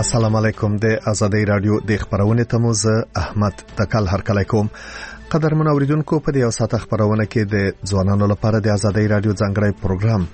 السلام علیکم. د آزادۍ رادیو د خبرونه تموز احمد تکل هرکلی کوم. قدرمن اوریدونکو، په دې یو ساعت خبرونه کې د ځوانانو لپاره د آزادۍ رادیو ځانګړی پروګرام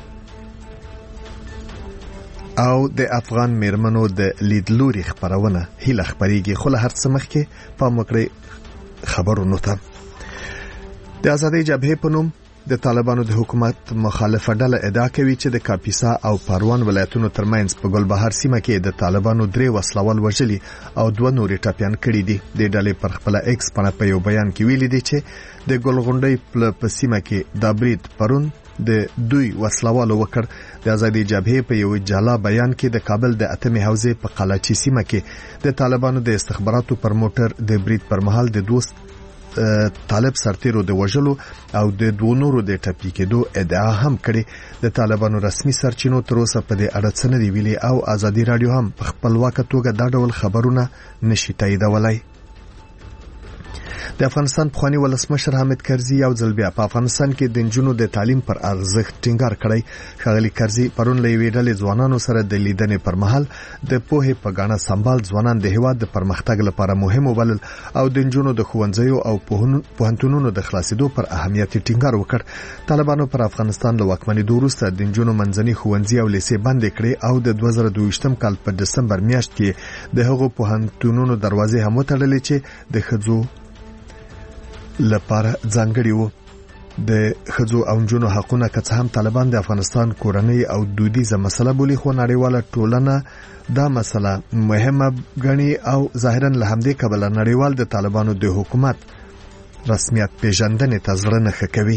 او د افغان میرمنو د لیدلوري خبرونه هیله خبريږي. خو له هر څه مخکې پام وکړئ خبرونو ته. د آزادۍ جبهې په نوم د طالبانو د حکومت مخالفه ډله ادعا کوي چې د کاپیسا او پروان ولایتونو ترمنځ په ګلبهار سیمه کې د طالبانو 3 وسلوال وژلي او 2 نورې ټاپیان کړي دي. د ډلې پر خپل ایکس په یو بیان کې ویلي دي چې د ګلغونډۍ په سیمه کې د برید پرون د دوی وسلوالو وکړ. د آزادۍ جبهې په یو جلا بیان کې د کابل د اتمې حوزې په قلاچی سیمه کې د طالبانو د استخباراتو پر موټر د برید پر مهال د دوست طالب سرتیرو د وژلو او د 2 نورو د ټپي کېدو ادعا هم کړې. د طالبانو رسمي سرچینو تر اوسه په دې اړه څه نه دی ویلي او آزادۍ رادیو هم په خپلواکه توګه دا ډول خبرونه نشي تاییدولای. د افغانستان پخوانی ولسمشر حامد کرزي یو ځل بیا په افغانستان کې د نجونو د تعلیم پر ارزښت ټینګار کړی. ښاغلي کرزي پرون له یوې ډلې ځوانانو سره د لیدنې پر مهال د پوهې په ګاڼه سمبال ځوانان د هیواد د پرمختګ لپاره مهم وبلل او د نجونو د ښوونځیو او پوهنتونونو د خلاصېدو پر اهمیت ټینګار وکړ. طالبانو پر افغانستان له واکمنېدو وروسته د نجونو منځني ښوونځي او لیسې بندې کړې او د 2022 کال په دسمبر میاشت کې د هغو پوهنتونونو دروازې هم وتړلې چې د ښځو لپاره ځانګړي وو. د ښځو او نجونو حقونه که څه هم طالبان د افغانستان کورنۍ او دودیزه مسله بولي، خو نړیواله ټولنه دا مسله مهمه ګڼي او ظاهرا له همدې کبله نړیوال د طالبانو د حکومت رسمیت پیژندنې ته زړه نه ښه کوي.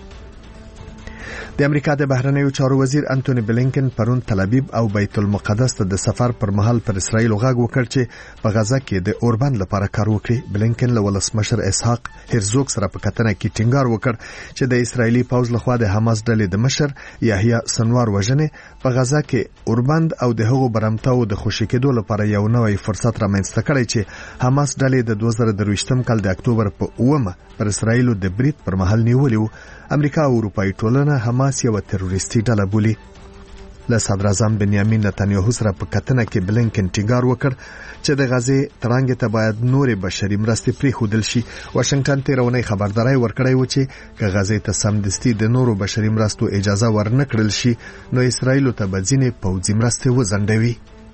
د امریکا د بهرنیو چارو وزیر انټونی بلینکن پرون تل ابیب او بیت المقدس ته د سفر پر مهال پر اسرائیل غږ وکړ چې په غزه کې د اوربند لپاره کار وکړي. بلینکن له ولسمشر اسحاق هرزوګ سره په کتنه کې ټینګار وکړ چې د اسرایلی پوځ لخوا د حماس ډلې د مشر یحیی سنوار وژنې په غزه کې اوربند او د هغو برمتاو د خوشی کېدو لپاره یو نوې فرصت رامنځته کړی چې حماس ډلې د 2023 کال د اکتوبر په 9 پر اسرایل د برید پر مهال نیولیو. امریکا او اروپای ټولنه حماس یو تروریستي ډله بولي. له صدر اعظم بنیامین نتانیاهو سره په کتنه کې بلینکن ټینګار وکړ چې د غزې ترانګ ته باید نورې بشري مرستې پریښودل شي. واشنگټن تیرونی خبرداري ورکړی و چې که غزې ته سمدستي د نورو بشري مرستو اجازه ورنکړل شي نو اسرائیل ته به ځینې پوځي مرستې وځنډوي.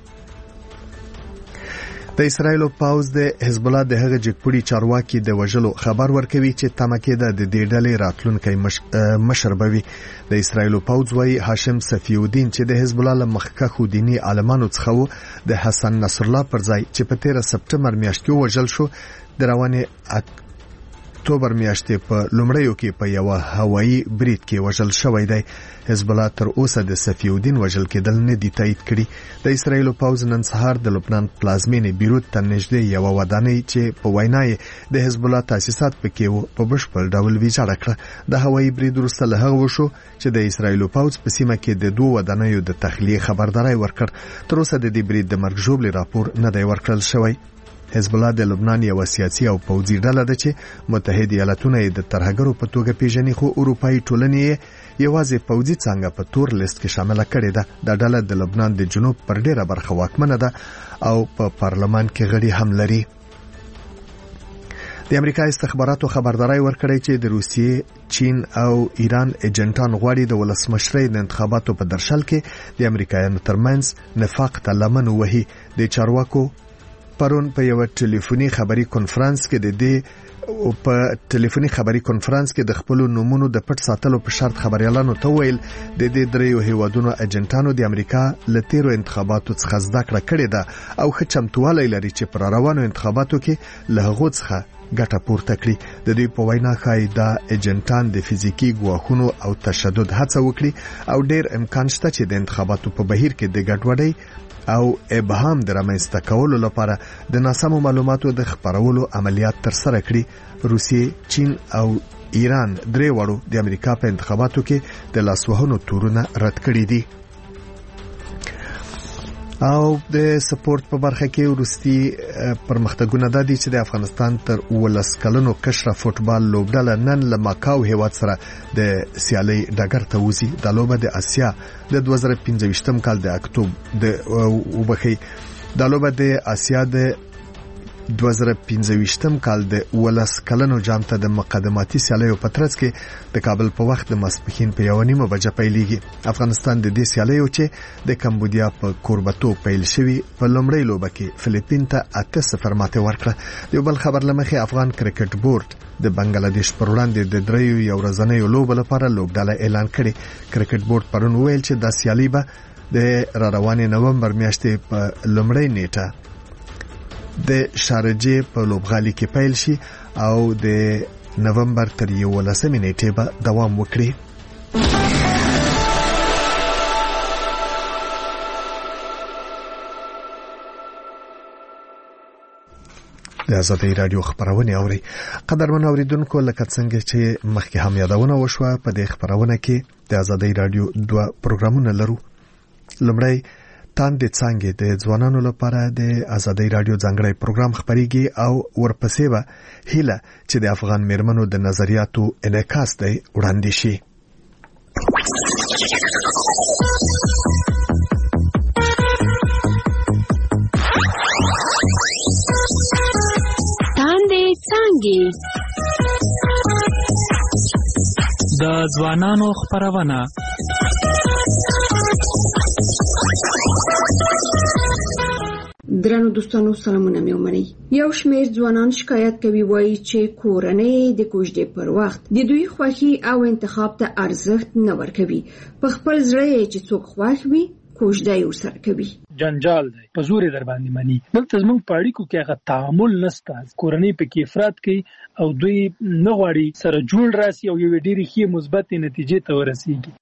د اسرائیل پوځ د حزب الله د هغه جګپوړي چارواکي د وژلو خبر ورکوي چې تمکه ده د دې ډلې راتلونکي مشر بوي. د اسرائیل پوځ وايي هاشم صفی الدین چې د حزب الله له مخکښو دینی عالمانو څخه و د حسن نصر الله پر ځای چې په 13 سپټمبر میاشت کې وژل شو د روانه اکتوبر میاشتې په لومړیو کې په یو هوایي برید کې وژل شوی دی. حزب الله تر اوسه د صفی الدین وژل کېدل نه دی تایید کړي. د اسرائیل پوځ نن سهار د لبنان پلازمینې بیروت ته نږدې یو ودانۍ چې په وینای د حزب الله تاسیسات پکې وو په بشپړ ډول ویجاړه کړه. د هوایي برید وروسته له هغه وشو چې د اسرائیل پوځ په سیمه کې د 2 ودانیو د تخلیه خبرداري ورکړ. تر اوسه د دې برید د مرګ ژوبلې راپور نه دی ورکړل شوی. حزب الله د لبنان یو سیاسي او پوځي ډله ده چې متحده ایالاتونه د ترهګرو په توګه پیژني، خو اروپאי ټولنې یوازې پوځي څنګه په تور لیست کې شامل کړي ده. د ډله د لبنان د جنوب پر ډیره برخه واکمنه ده او په پارلمان کې غړي هم لري. د امریکا استخباراتو خبرداري ورکړی چې د روسیې، چین او ایران ایجنټان غواړي د ولسمشرۍ د انتخاباتو په درشل کې د امریکایانو ترمنځ نفاق ته لمن وهي. د چارواکو پرون په یو ټلیفوني خبري کانفرنس کې د خپل نومونو د پټ ساتلو په شرط خبريالانو ته ویل د دې دریو هیوادونو ایجنټانو د امریکا له تیرو انتخاباتو څخه زده کړه کړې ده او ښه چمتووالی لري چې پر روانو انتخاباتو کې له هغو څخه ګټه پورته کړي. د دوی په وینا ښایي دا ایجنټان د فزیکی ګواښونو او تشدد هڅه وکړي او ډېر امکان شته چې د انتخاباتو په بهیر کې د ګډوډۍ او ابهام د رامنځته کولو لپاره د ناسمو معلوماتو د خپرولو عملیات ترسره کړي. روسیې، چین او ایران درې وړو د امریکا په انتخاباتو کې د لاسوهنو تورونه رد کړي دي. او د سپورت په برخه کې ورستي پرمختګونه د دې چې د افغانستان تر 12 کلنو کشره فوتبال لوبډله نن له ماکاو هیواد سره د سیالي ډګر ته وځي. د لوبه د اسیا د 2025 کال د اکتوبر د دا لوبه د آسیا د 2015 کال د ولس کلنو جام ته د مقدماتي سیالیو په ترڅ کې د کابل په وخت د ماسپښین په 1:30 بجې پیلېږي. افغانستان د دې سیالیو چې د کمبودیا په کوربتو پیل شوی په لومړۍ لوبه کې فلیپین ته 8-0 ماته ورکړه. یو بل خبر لمخې افغان کرکټ بورډ د بنگلاديش پر وړاندې د دریو یو ورځنیو لوبو لپاره لوبډله اعلان کړي. کرکټ بورډ پرون ویل چې د سیالي به د روانې نومبر میاشتې په لومړۍ نیټه د شارجه په لوبغالي کې پیل شي او د نومبر تر 11 نیټې به دوام وکړي. د آزادۍ رادیو خبرونه اوري. قدرمن اوریدونکو لکه څنګه چې مخکې هم یادونه وشوه په دې خبرونه کې د آزادۍ رادیو 2 پروګرامونه لرو. لومړی تاندې څنګه د ځوانانو لپاره د آزادۍ رادیو ځانګړی پروګرام خبريږي او ورپسې به هیله چې د افغان میرمنو د نظریاتو انعکاس دی وړاندې شي. تاندې څنګه د ځوانانو خبرونه درنو دوستانو سلامونه مې ومنئ. یو شمېر ځوانان شکایت کوي وایي چې کورنۍ د کوژدې پر وخت د دوی خوښي او انتخاب ته ارزښت نه ورکوي. په خپل زړه چې څوک خوښ وي کوژدې ورسره کوي. جنجال دی په زور در باندې مني. دلته زموږ په اړیکو کې هغه تعامل نشته. کورنۍ په کې افراط کوي او دوی نه غواړي سره جوړ راسي او یو ډېری ښه مثبت نتیجې ته ورسیږي.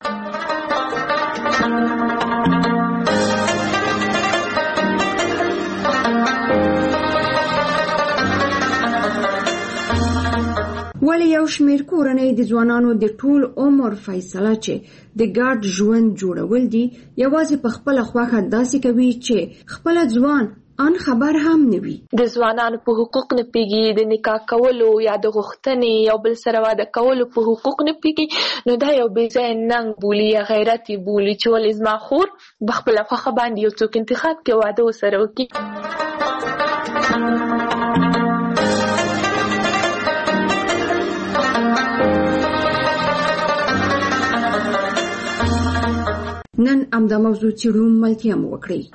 ولی یو شمیر کورنۍ د ځوانانو د ټول عمر فیصله چې د ګډ ژوند جوړول دي یوازې په خپل خوښه داسې کوي چې خپل ځوان ان خبر هم نه وي. د ځوانانو په حقوق نه پیږي، د نکاح کولو یا د غوښتنې یو بل سره واده کولو په حقوق نه پیږي، نو دا یو بې ځایه ننګ بولي یا غیرت بولي چې ولې زما خور په خپله خوښه باندې یو څوک انتخاب کې واده ورسره وکړي. نن امدا موضوع څېړو ملتیا مو وکړئ.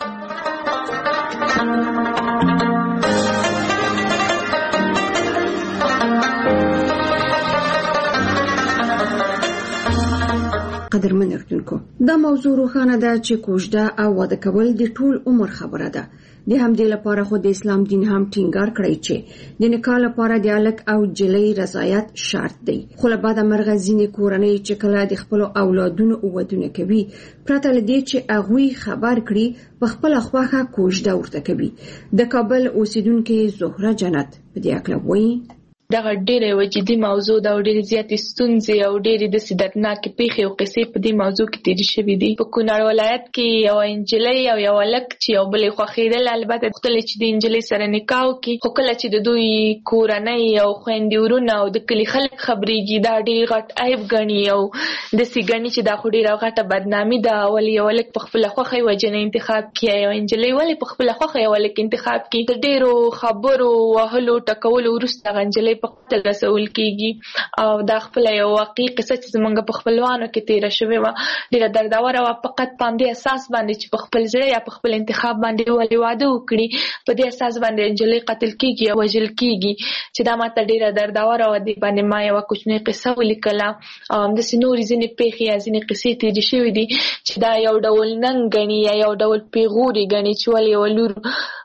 قدرمن اردوونکو، دا موضوع روښانه ده چې کوژده او واده کول د ټول عمر خبره ده. د همدې لپاره خو د اسلام دین هم ټینګار کړی چې د نکاح لپاره د هلک او جلۍ رضایت شرط دی. خو له بده مرغه ځینې کورنۍ چې کله د خپلو اولادونو ودونه کوي پرته له دې چې هغوی خبر کړي په خپله خوښه کوژده ورته کوي. د کابل اوسیدونکې زهره جنت په دې اړه وایي. دغه ډېره یوه جدي موضوع ده او ډېرې زیاتې ستونزې او ډېرې داسې دردناکې پېښې او قصې په دې موضوع کې تېرې شوي دي. په کونړ ولایت کې یوه نجلۍ او یو هلک چې یو بل یې خوښېدل، البته غوښتل چې د نجلۍ سره نکاح وکړي، خو کله چې د دوی کورنۍ او خویندې ورونه او د کلي خلک خبرېږي دا ډېر غټ عیب ګڼي او داسې ګڼي چې دا خو ډېره غټه بدنامي ده. ولې یو هلک په خپله خوښه یوه جنۍ انتخاب کړي، یوه نجلۍ ولې په خپله خوښه یو هلک انتخاب کړي. د ډېرو خبرو وهلو ټکولو وروسته هغه نجلۍ په خپل رسول کېږي او دا خپله یو واقعي قصه چې زموږ په خپلوانو کې تېره شوې وه ډېره دردوره وه. فقط په همدې اساس باندې چې په خپل زړه یا په خپل انتخاب باندې ولې واده وکړي، په دې اساس باندې نجلۍ قتل کېږي او وژل کېږي چې دا ماته ډېره دردوره وه. دې باندې ما یوه کوچنۍ قصه ولیکله او همداسې نورې ځینې پېښې یا ځینې قصې تېرې شوې دي چې دا یو ډول ننګ ګڼي یا یو ډول پیغور یې ګڼي چې ولې یوه لور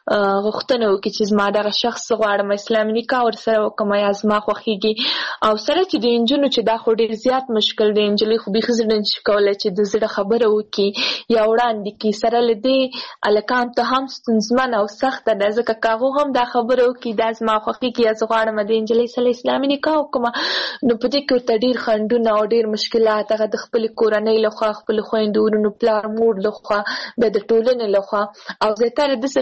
غوښتنه وکړي چې زما دغه شخص غواړم اسلامي نکاح ورسره وکړم یا زما خوښېږي. او سره چې د نجونو چې دا خو ډېر زیات مشکل دی، نجلۍ خو بیخي زړه نشي کولی چې د زړه خبره وکړي یا وړاندې کړي. سره له دې هلکانو ته هم ستونزمنه او سخته ده، ځکه که هغو هم دا خبره وکړي دا زما خوښېږي یا زه غواړم د نجلۍ سره اسلامي نکاح وکړم، نو په دې کې ورته ډېر خنډونه او ډېر مشکلات هغه د خپلې کورنۍ لخوا، خپلو خویندو ورونو، پلار مور لخوا، بیا د ټولنې لخوا او زیاتره داسې قصې یا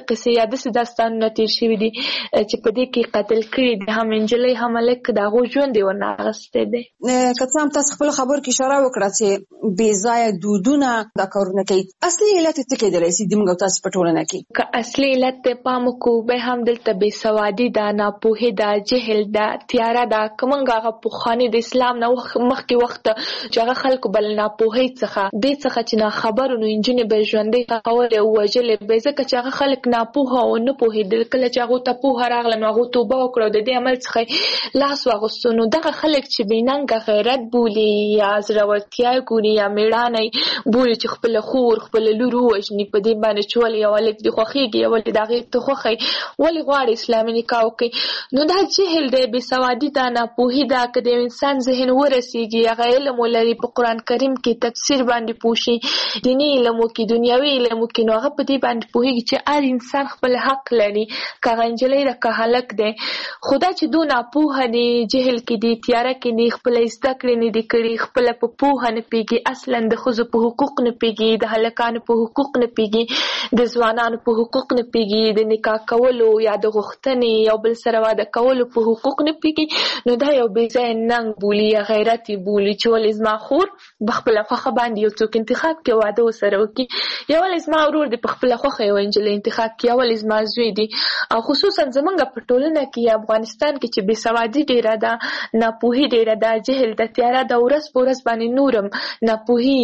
داسې داستانونه تیر شوي دي چې په دې کې قتل کړي دي، هم نجلۍ هم هلک، د هغو ژوند یې ورنه اخیستی دی. که څه هم تاسو خپل خبرو کې اشاره وکړه چې بې ځایه دودونه دا کارونه کوي، اصلي علت یې څه کیدلی شي د موږ او تاسو په ټولنه کې؟ که اصلي علت ته پام وکړو بیا هم دلته بېسوادي ده، ناپوهي ده، جهل ده، تیاره ده. که موږ هغه پخواني د اسلام نه مخکې وخت چې هغه خلکو بل ناپوهۍ څخه دې څخه چې ناخبرو نو نجونې به یې ژوندۍ ښخولې او وژلې به یې، ځکه چې هغه خلک ناپوهه او نه پوهېدل. کله چې هغو ته پوهه راغله نو هغو توبه وکړه او د دې عمل څخه لاس واغوستو. نو دغه خلک چې بېننګه غیرت بولي یا زړورتیا ګوري یا مېړانه بولي چې خپله خور خپله لور ووژني په دې باندې چې ولې یو هلک دې خوښېږي یا ولې د هغې ته خوښی ولې غواړي اسلامي نکاح وکړي. نو دا جهل دی، بېسوادي ده، ناپوهي ده. که د انسان ذهن ورسېږي، هغه علم ولري، په قرآن کریم کې تفسیر باندې پوه شي، دیني علم وکړي، دنیوي علم وکړي، نو هغه په دې باندې پوهېږي چې هر انسان خپل حق لري، که هغه نجلۍ ده که هلک دی. خو دا چې دو ناپوهه دي، جهل کې دي، تیاره کې دي، خپله زده کړې نه دي کړي، خپله په پوهه نه پوهېږي، اصلا د ښځو په حقوق نه پوهېږي، د هلکانو په حقوق نه پوهېږي، د ځوانانو په حقوق نه پوهېږي، د نکاح کولو یا د غوښتنې یو بل سره واده کولو په حقوق نه پوهېږي، نو دا یو بې ځایه ننګ بولي یا غیرت یې بولي چې ولې زما خور په خپله خوښه باندې یو څوک انتخاب کړي واده ورسره وکړي، یا ولې زما ورور دی په خپله خوښه یو نجلۍ انتخاب کړي، یا ولې زما زوی دی. او خصوصا زمونږ په ټولنه کې یا افغانستان کې چې بېسوادي ډېره ده، ناپوهي ډېره ده، جهل ده، تیاره ده، ورځ په ورځ باندې نورم ناپوهي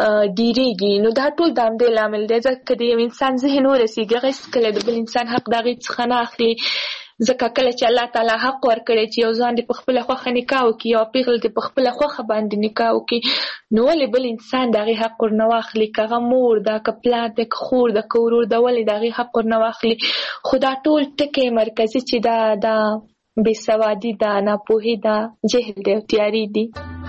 ډېرېږي. نو دا ټول د همدې لامل دی، ځکه د یو انسان ذهن ورسېږي، هغه هېڅکله د بل انسان حق د هغې څخه نه اخلي. ځکه کله چې الله تعالی حق ورکړی چې یو ځوان دې په خپله خوښه نکاح وکړي، یوه پیغله دې په خپله خوښه باندې نکاح وکړي، نو ولې بل انسان د هغې حق ورنه واخلي؟ که هغه مور ده، که پلار ده، که خور ده، که ورور ده، ولې د هغې حق ورنه واخلي؟ خو دا ټول ټکي مرکزي چې دا بېسوادي ده، ناپوهي ده، جهل دی او تیاري دي.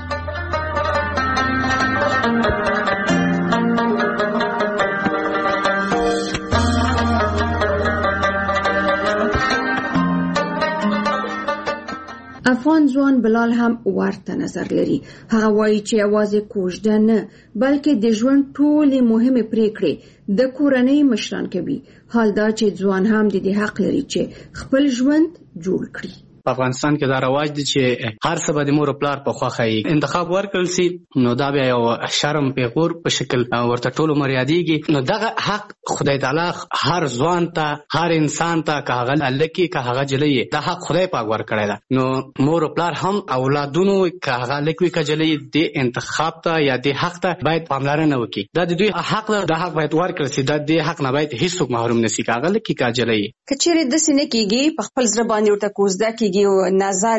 افغان ځوان بلال هم ورته نظر لري. هغه وایي چې یوازې کوژده نه بلکې د ژوند ټولې مهمې پریکړې د کورنۍ مشران کوي. حال دا چې ځوان هم د دې حق لري چې خپل ژوند جوړ کړي. په افغانستان کې دا رواج دی چې هر څه به د مور او پلار په خوښه انتخاب ورکړل سي، نو دا بیا یو شرم پیغور په شکل ورته ټول عمر یادېږي. نو دغه حق خدای تعالی هر ځوان ته، هر انسان ته، که هغه هلک که هغه نجلۍ، دا حق خدای پاک ورکړی ده. نو مور او پلار هم اولادونو که هغه هلک وي که نجلۍ، دې انتخاب ته یا دې حق ته باید پاملرنه وکړي. دا د دوی حق ده، دا حق باید ورکړل سي. دا دې حق نه باید هیڅوک محروم نه سي، که هغه هلک که نجلۍ. که چیرې داسې نه کېږي، په خپل زړه باندې ورته کوژده کېږي او نظر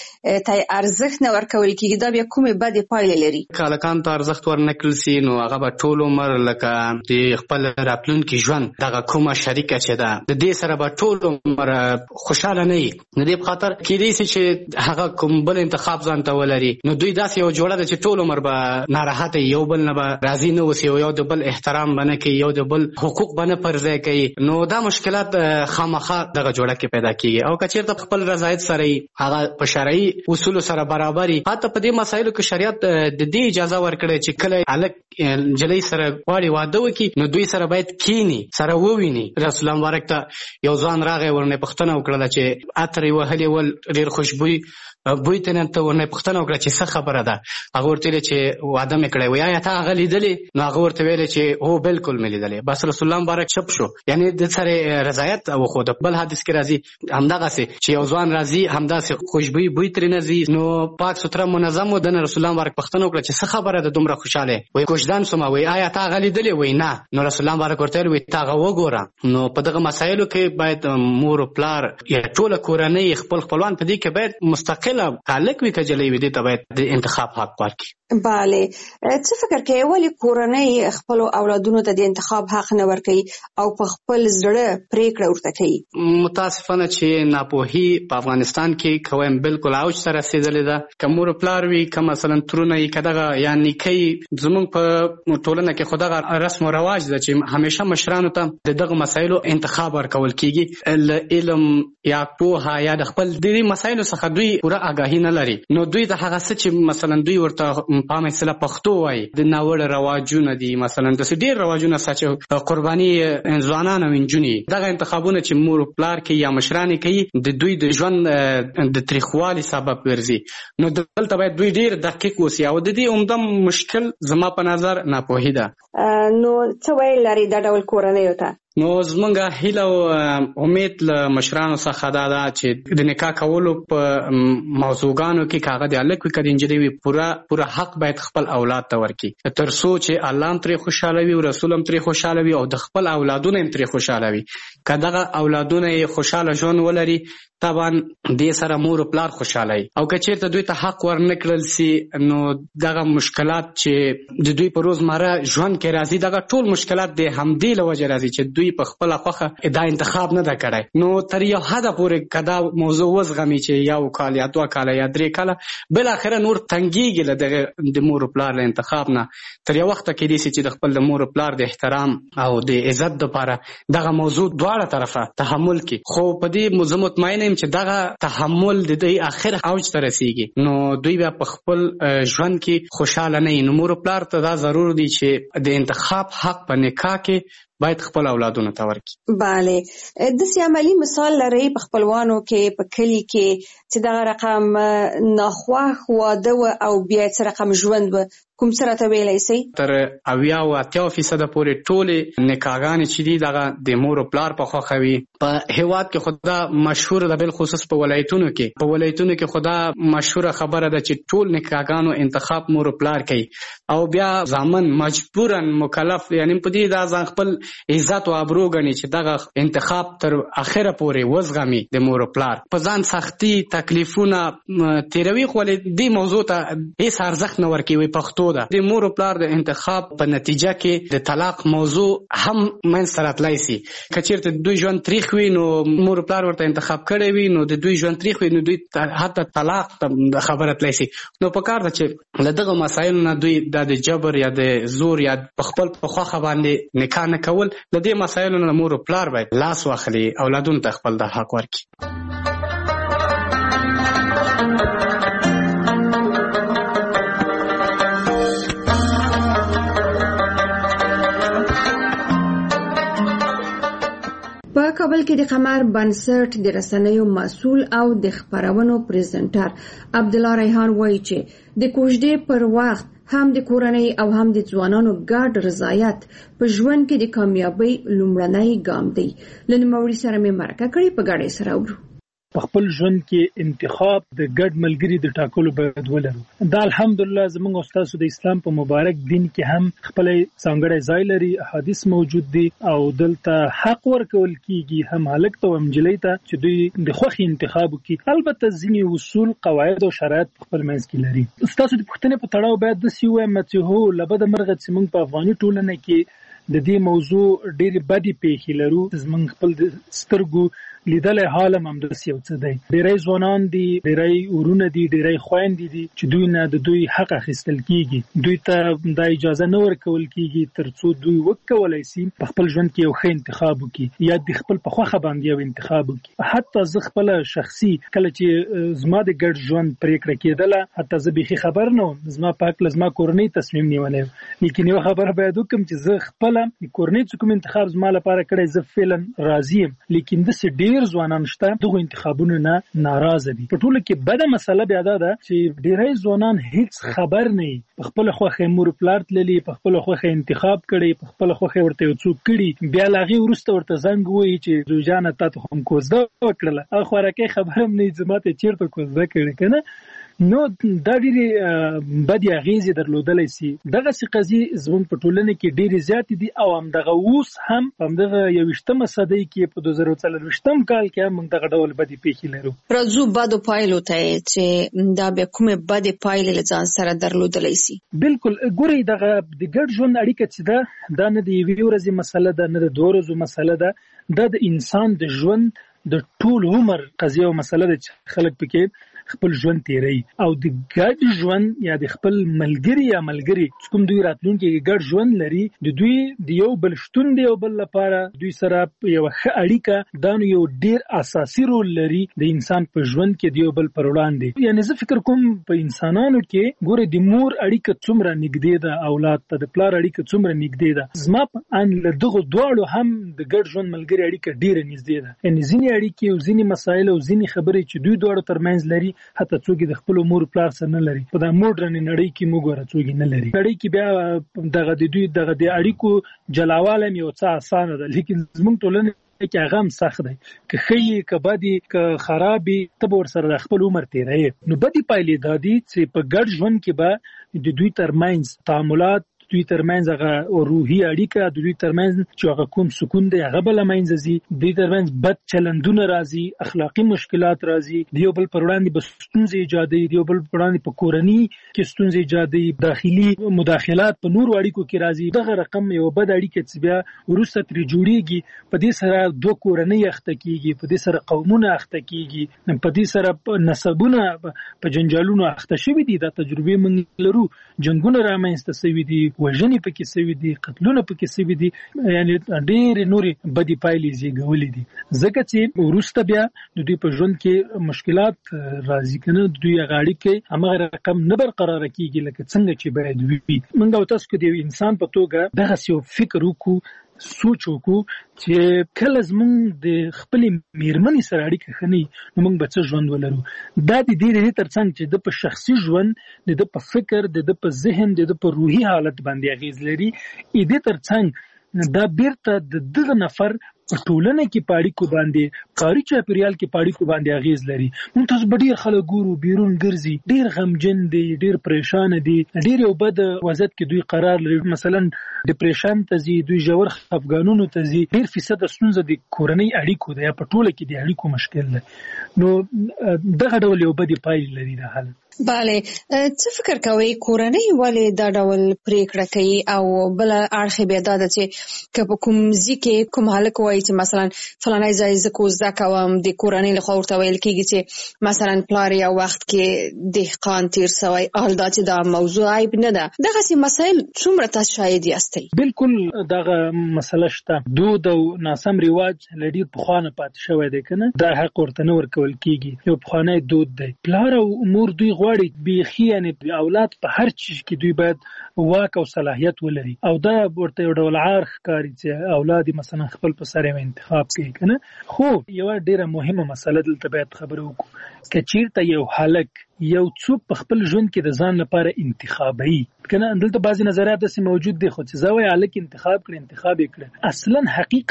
ته ارزښت نه ورکول کېږي، دا بیا کومې بدې پایلې لري؟ که هلکانو ته ارزښت ورنکړل سي، نو هغه به ټول عمر لکه د خپل راتلونکي ژوند دغه کومه شریکه چې ده، د دې سره به ټول عمر خوشحاله نه وي. د دې په خاطر کېدی سي چې هغه کوم بل انتخاب ځان ته ولري، نو دوی داسې یو جوړه ده چې ټول عمر به ناراحته، یو بل نه به راضي نه اوسي، یو د بل احترام به نه کوي، یو د بل حقوق به نه پر ځای کوي. نو دا مشکلات خامخا دغه جوړه کې پیدا کېږي. او که چېرته خپل رضایت سره هغه په شرعي اصولو سره برابري، حتی په دې مسایلو کې شریعت د دې اجازه ورکړې چې کله هلک نجلۍ سره غواړي واده وکړي، نو دوی سره باید کینی، سره وویني. رسول الله مبارک ته یو ځوان راغی، ورنه پوښتنه وکړله چې عطر یې وهلی ول، ډېر خوشبوي بوی ته نه، ته ورنه پوښتنه وکړه چې څه خبره ده؟ هغه ورته ویلې چې واده مې کړی و. یا ته هغه لیدلې؟ نو هغه ورته ویلې چې هو بالکل مې لیدلې. بس رسول الله مبارک چپ شو، یعنی د سره رضایت وښود. بل حدیث کې راځي همدغسې چې یو ځوان راځي، همداسې خوشبوي بوی ترې نه ځي، نو پاک سوتره منظم و. دنه رسول الله مبارک پوښتنه وکړه چې څه خبره ده دومره خوشحاله؟ وایي کوژدن سومه. وایي آیا ته هغه لیدلې؟ وایي نه. نو رسول الله مبارک ورته ویل ته هغه وګوره. نو په دغه مسایلو کې باید مور او پلار یا ټوله کورنۍ، خپل خپلوان په دې کې باید مستقله، هلک وي که نجلۍ وي، دې ته باید د انتخاب حق ورکړي. بله. څه فکر کوي ولې کورنۍ خپلو اولادونو ته د انتخاب حق نه ورکوي او په خپل زړه پریکړه ورته کوي؟ متاسفانه چې ناپوهي په افغانستان کې کوم بالکل اوج ته رسېدلې ده. که مور او پلار وي، که مثلا ترونه وي، که دغه یا نیکۍ، زموږ په ټولنه کې خو دغه رسم و رواج ده چې همیشه مشرانو ته د دغه مسایلو انتخاب ورکول کېږي. له علم یا پوهه یا د خپل د دې مسایلو څخه دوی پوره آگاهي نه لري نو دوی د هغه څه چې مثلا دوی ورته په مثلا پښتو وایي د ناوړه رواجونه دي مثلا د ډیر رواجونه سچ قرباني ځوانان او انجونې دغه انتخابونه چې مور پلار کې یا مشران کوي د دوی د ژوند د تاریخوالي سبب ګرځي نو دلته باید دوی ډیر دقیق اوسي او د دې عمده مشکل زما په نظر ناپوهي ده. نو څه ویل لري دا ډول کورنیو ته؟ نو زمونږ هیله او امید له مشرانو څخه دا ده چې د نکاح کولو په موضوعګانو کې کاغه د الک وي کړي انجلي وي پورا حق باید خپل اولاد ته ورکړي تر څو چې الله هم ترې خوشاله وي او رسول هم ترې خوشاله وي او د خپل اولادونه هم ترې خوشاله وي. که دغه اولادونه خوشاله ژوند ولري طبعا دې سره مور او پلار خوشاله وي او که چیرته دوی ته حق ورنکړل سي نو دغه مشکلات چې د دوی په روزمره ژوند کې راځي دغه ټول مشکلات د همدې له وجې راځي چې دوی په خپل خوخه دا انتخاب نه دا کړی نو تر یو حد پورې کدا موضوع وزغمي چې یو کال یا 2 کال یا 3 کال بل اخره نور تنګيږي له د مور او پلار له انتخاب نه تر یو وخت کې دي چې د خپل مور او پلار د احترام او د عزت لپاره دغه موضوع دواړه طرفه تحمل کوي خو په دې موضوع مطمئن چې دغه تحمل د دې اخر اوج ته رسیږي نو دوی بیا په خپل ژوند کې خوشاله نه نو مور او پلار ته دا ضرور دي چې د انتخاب حق په نکاح کې باید خپل اولادونو ته ورکړي. bale د سی عملی مثال لري په خپلوانو کې په کلی کې چې دا رقم ناخواه واده او بیا څه رقم ژوند کوم سره ته ویلای سي تر 80% پورې ټوله نکاحګانې چې دي دغه د مور او پلار په خوښه وي په هیواد کې خدا مشهور ده بل خصوص په ولایتونو کې خدا مشهوره خبره ده چې ټول نکاحګانو انتخاب مور او پلار کوي او بیا ځامن مجبورا مکلف یعنی په دې دا ځان خپل عزت او ابرو غني چې دغه انتخاب تر اخره پورې وزغمي د مور او پلار په ځان سختي تکلیفونه تیروي خو دې موضوع ته هیڅ ارزښت نه ورکوي پښتو د مور او پلار د انتخاب په نتیجه کې د طلاق موضوع هم منځ راتلای شي که چیرته دوی ژوند تاریخ وي نو مور او پلار ورته انتخاب کړی وي نو د دوی ژوند تاریخ وي نو دوی حتی طلاق خبره تلای شي نو په کار ده چې له دغه مسایلو نه دوی د جبر یا د زور یا په خپل په خوخه باندې نکاح نه کول له دې مسایلو نه مور او پلار باید لاس واخلي اولادونو ته خپل د حق ورکړي. په کابل کې د قمر بنسټ د رسنیو مسؤل او د خبرونو پریزنټر عبدالله ریحان وایي چې د کوژدې پر وخت هم د کورنۍ او هم د ځوانانو ګډ رضایت په ژوند کې د کامیابی لومړنی ګام دی. لنموړي سره مې مرکه کړې په ګډه سره ورو په خپل ژوند کې انتخاب د ګډ ملګری د ټاکلو باید ولرو. دا الحمدلله زموږ استاد د اسلام په مبارک دین کې هم خپل څنګه ځای لري احادیث موجود دي او دلته حق ورکول کیږي هم هلک ته هم جلۍ ته چې دوی د خوښ انتخاب وکړي. البته ځینې اصول قواعد او شرایط خپل منځ کې لري. استاد د پوښتنې په تړاو باید د سی وایم چې هو لبد مرغه چې موږ په افغاني ټولنه کې د دې موضوع ډېری بدی پیښې لرو. زموږ خپل سترګو لیدلې حال هم د سیو څه دی. ډېری ځوانان دي، ډېری ورونه دي، ډېری خويندې دي چې دوی نه د دوی حق اخیستل کیږي. دوی ته د اجازه نه ورکول کیږي ترڅو دوی وکولای شي په خپل ژوند کې یو ښه انتخاب وکړي یا د خپل په خوخه باندې یو انتخاب وکړي. حتی زه خپل شخصي کله چې زما د ګډ ژوند پریکړه کېدله حتی زه به خبر نه وم زما پاک لزما کورنۍ تصمیم نیولای لیکن یو خبر باید وکم چې زه خپل کورنۍ کوم انتخاب زما لپاره کړی زه فعلا راضی یم. لیکن د ډیر ځوانان شته دغه انتخابونو نه ناراضه دي. په ټوله کې بده مسله بیا ده چې ډیری ځوانان هیڅ خبر نه په خپل خوخه مور پلار تللی په خپل خوخه انتخاب کړي په خپل خوخه ورته څوک کړي بیا لاغي ورسته ورته زنګ وایي چې زوجانه تاسو هم کوزده وکړه اخو راکه خبرم نه زماته چیرته کوزده کړي کنه نو دا ډېری بدی اغیزې درلودلی سي. دغه سي قضیې زموږ په ټولنه کې ډېرې زیاتې دي او همدغه اوس هم همدغه 21مه صدۍ کې په 2024 کال کې هم دغه ډول بدی پیښې لرو. راځو بدو پایلو ته چې دا به کومه بدی پایلې له ځان سره درلودلی سي. بالکل ګوري دغه د ګډ ژوند اړیکه چې دا نه د یوې ورځې مسله ده نه د 2 ورځو مسله ده. دا د انسان د ژوند د ټول عمر قضیه او مسله ده چې خلک پکې خپل ژوند تیری او د ګډ ژوند یا د خپل ملګری کوم دوی راتلونکي ګډ ژوند لري د دوی د یو بل شتون دی او بل لپاره دوی سره یو ښه اړیکه دا یو ډیر اساسي رول لري د انسان په ژوند کې د یو بل پر وړاندې. یعنی زه فکر کوم په انسانانو کې ګوره د مور اړیکه څومره نږدې ده اولاد ته، د پلار اړیکه څومره نږدې ده. زما په ان له دغه دواړو هم د ګډ ژوند ملګری اړیکه ډیره نږدې ده. یعنی ځینې اړیکې او ځینې مسایل او ځینې خبرې چې دوی دواړو ترمنځ لري حتی څوک د خپل مور پلار سره نه لري. په دا موډرن نړۍ کې موږ ګوره څوک نه لري. نړۍ کې بیا دغه د دوی دغه د اړیکو جلاواله یو څه اسانه ده، لیکن زموږ ټولنه کې هغه هم سخت دی. که ښه که بدي که خرابي ته به ورسره د خپل عمر تیرې. نو بدي پایلې دا دي چې په ګډ ژوند کې به د دوی ترمنځ تعاملات، دوی ترمنځ هغه روحي اړیکه، دوی ترمنځ چې هغه کوم سکون دی هغه بل منځ زی، دوی ترمنځ بد چلندونه راځي، اخلاقی مشکلات راځي، دیو بل پر وړاندې بستونزې ایجادي، دیو بل پر وړاندې په کورنۍ کې ستونزې ایجادي، داخلي مداخلات په نورو اړیکو کې راځي. دغه رقم یو بد اړیکه چې بیا وروسته ترې جوړیږي، په دې سره دوه کورنۍ اخته کیږي، په دې سره قومونه اخته کیږي، په دې سره نسبونه په جنجالونو اخته شوي دي. دا تجربه موږ لرو، جنگونه رامنځته شوي دي، وژنې پکې شوي دي، قتلونه پکې شوي دي، یعنی ډېرې نورې بدې پایلې زیږولې دي. ځکه چې وروسته بیا د دوی په ژوند کې مشکلات راځي، کنه د دوی هغه اړیکې هماغه رقم نه برقراره کیږي لکه څنګه چې باید وي. موږ او تاسو که د انسان په توګه دغه یو فکر وکړو، سوچ وکړو چې کله زموږ د خپل میرمنې سره اړیکه ښه نه وي نو موږ به څه ژوند ولرو. دا د دې ترڅنګ چې د په شخصي ژوند، د په فکر، د په ذهن، د په روحي حالت باندې اغیز لري. دې ترڅنګ دا بیرته د دغه نفر په ټولنه کې په اړیکو باندې، کاري چاپیریال کې په اړیکو باندې اغیز لري. موږ تاسو به ډېر خلک ګورو بیرون ګرځي، ډېر غمجن دي، ډېر پریشان دي، ډېر یو بد وضعیت کې دوی قرار لري، مثلا ډیپریشن ته ځي، دوی ژور خفګانونو ته ځي. ډېر فیصد ستونزه د کورنۍ اړیکو ده یا په ټوله کې د اړیکو مشکل ده. نو دغه ډول یو بدې پایلې لري دا حالت. بله، څه فکر کوئ کورنۍ ولې دا ډول پریکړه کوي؟ او بل اړخ بیا دا ده چې که په کوم ځای کې کوم هلک وایي چې مثلا فلانی ځای زه کوزده کوم، د کورنۍ لخوا ورته ویل کېږي چې مثلا پلار یو وخت کې دهقان تیر سوی، حال دا چې دا موضوع عیب نه ده. دغسې مسایل څومره تاسو شاهد یاستئ؟ بالکل دغه مسله شته. دود او ناسم رواج له ډېر پخوا نه پاتې شوی دی، که نه دا حق ورته نه ورکول کېږي. یو پخوانی دود دی. پلار او مور دوی غواړي بیخي یعنی اولاد په هر چیز کې دوی باید واک او صلاحیت ولري، او دا ورته یو ډول عار ښکاري چې اولاد مثلا خپل په سر انتخاب کوي، که نه. خو یوه ډېره مهمه مسله دلته باید خبره وکړو، که چېرته یو هلک یو څوک په خپل ژوند کې د ځان لپاره انتخابوي، کنه دلته بعضی نظریات داسې موجود دي، خو چې زه وایم هلک انتخاب کړي اصلا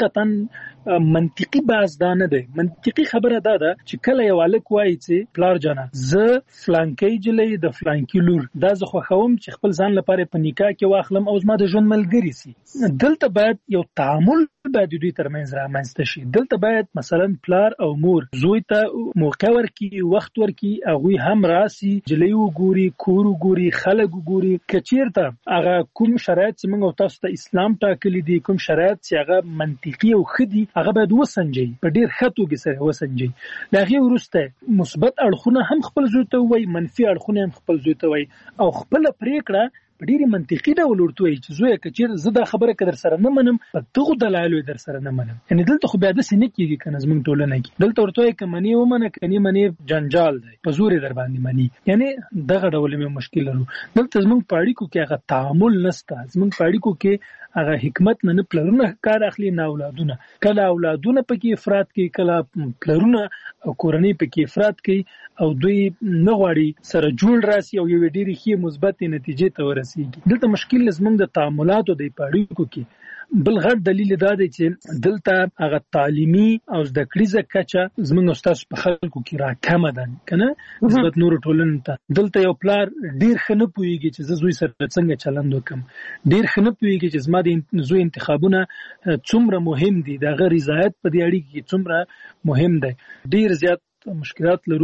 حقیقتا منطقي بحث دا نه دی. منطقي خبره دا ده چې کله یو هلک وایي چې پلار جانه زه فلانکۍ جلۍ د فلانکي لور دا زه خوښوم چې خپل ځان لپاره په نکاح کې واخلم او زما د ژوند ملګري سي، دلته باید یو تعامل باید دوی ترمنځ رامنځته شي. دلته باید مثلا پلار او مور زوی ته موقع ورکړي، وخت ورکړي، هغوی هم راسي، جلۍ وګوري، کور وګوري، خلک وګوري. که چېرته هغه کوم شرایط چې موږ او تاسو ته اسلام ټاکلي دي، کوم شرایط چې هغه منطقي او ښه دي، هغه باید وسنجي، په ډېر ښه توګه سره وسنجي. له هغې وروسته مثبت اړخونه هم خپل زوی ته ووایي، منفي اړخونه هم خپل زوی ته ووایي، او خپله پرېکړه په ډېرې منطقي ډول ورته وایي چې زویه که چېرې زه دا خبره که در سره نه منم، په دغو دلایلو یې در سره نه منم. یعنې دلته خو بیا داسې نه کېږي که نه زموږ ټولنه کې. دلته ورته وایي که منې ومنه، که نه منې جنجال دی، په زور یې در باندې مني. یعنې دغه ډول مې مشکل لرو. دلته زموږ په اړیکو کې هغه تعامل نشته، زموږ په اړیکو کې هغه حکمت نه پلرونه کار اخلي نه اولادونه. کله اولادونه پکې افراط کوي، کله پلرونه او کورنۍ پکې افراط کوي، او دوی نه غواړي سره جوړ راسي او یوې ډېرې ښې مثبتې نتیجې ته ورسېږي. دلته مشکل زموږ د تعاملاتو دی په اړیکو کې. بل غټ دلیل دا دی چې دلته هغه تعلیمي او زده کړیزه کچه زموږ استاد په خلکو کې راکمه ده، که نه نسبت نورو ټولنو ته. دلته یو پلار ډېر ښه نه پوهېږي چې زه زوی سره څنګه چلند وکړم، ډېر ښه نه پوهېږي چې زما د زوی انتخابونه څومره مهم دي، د هغه رضایت په دې اړیکه کې څومره مهم دی. ډېر زیات مشکلات لرو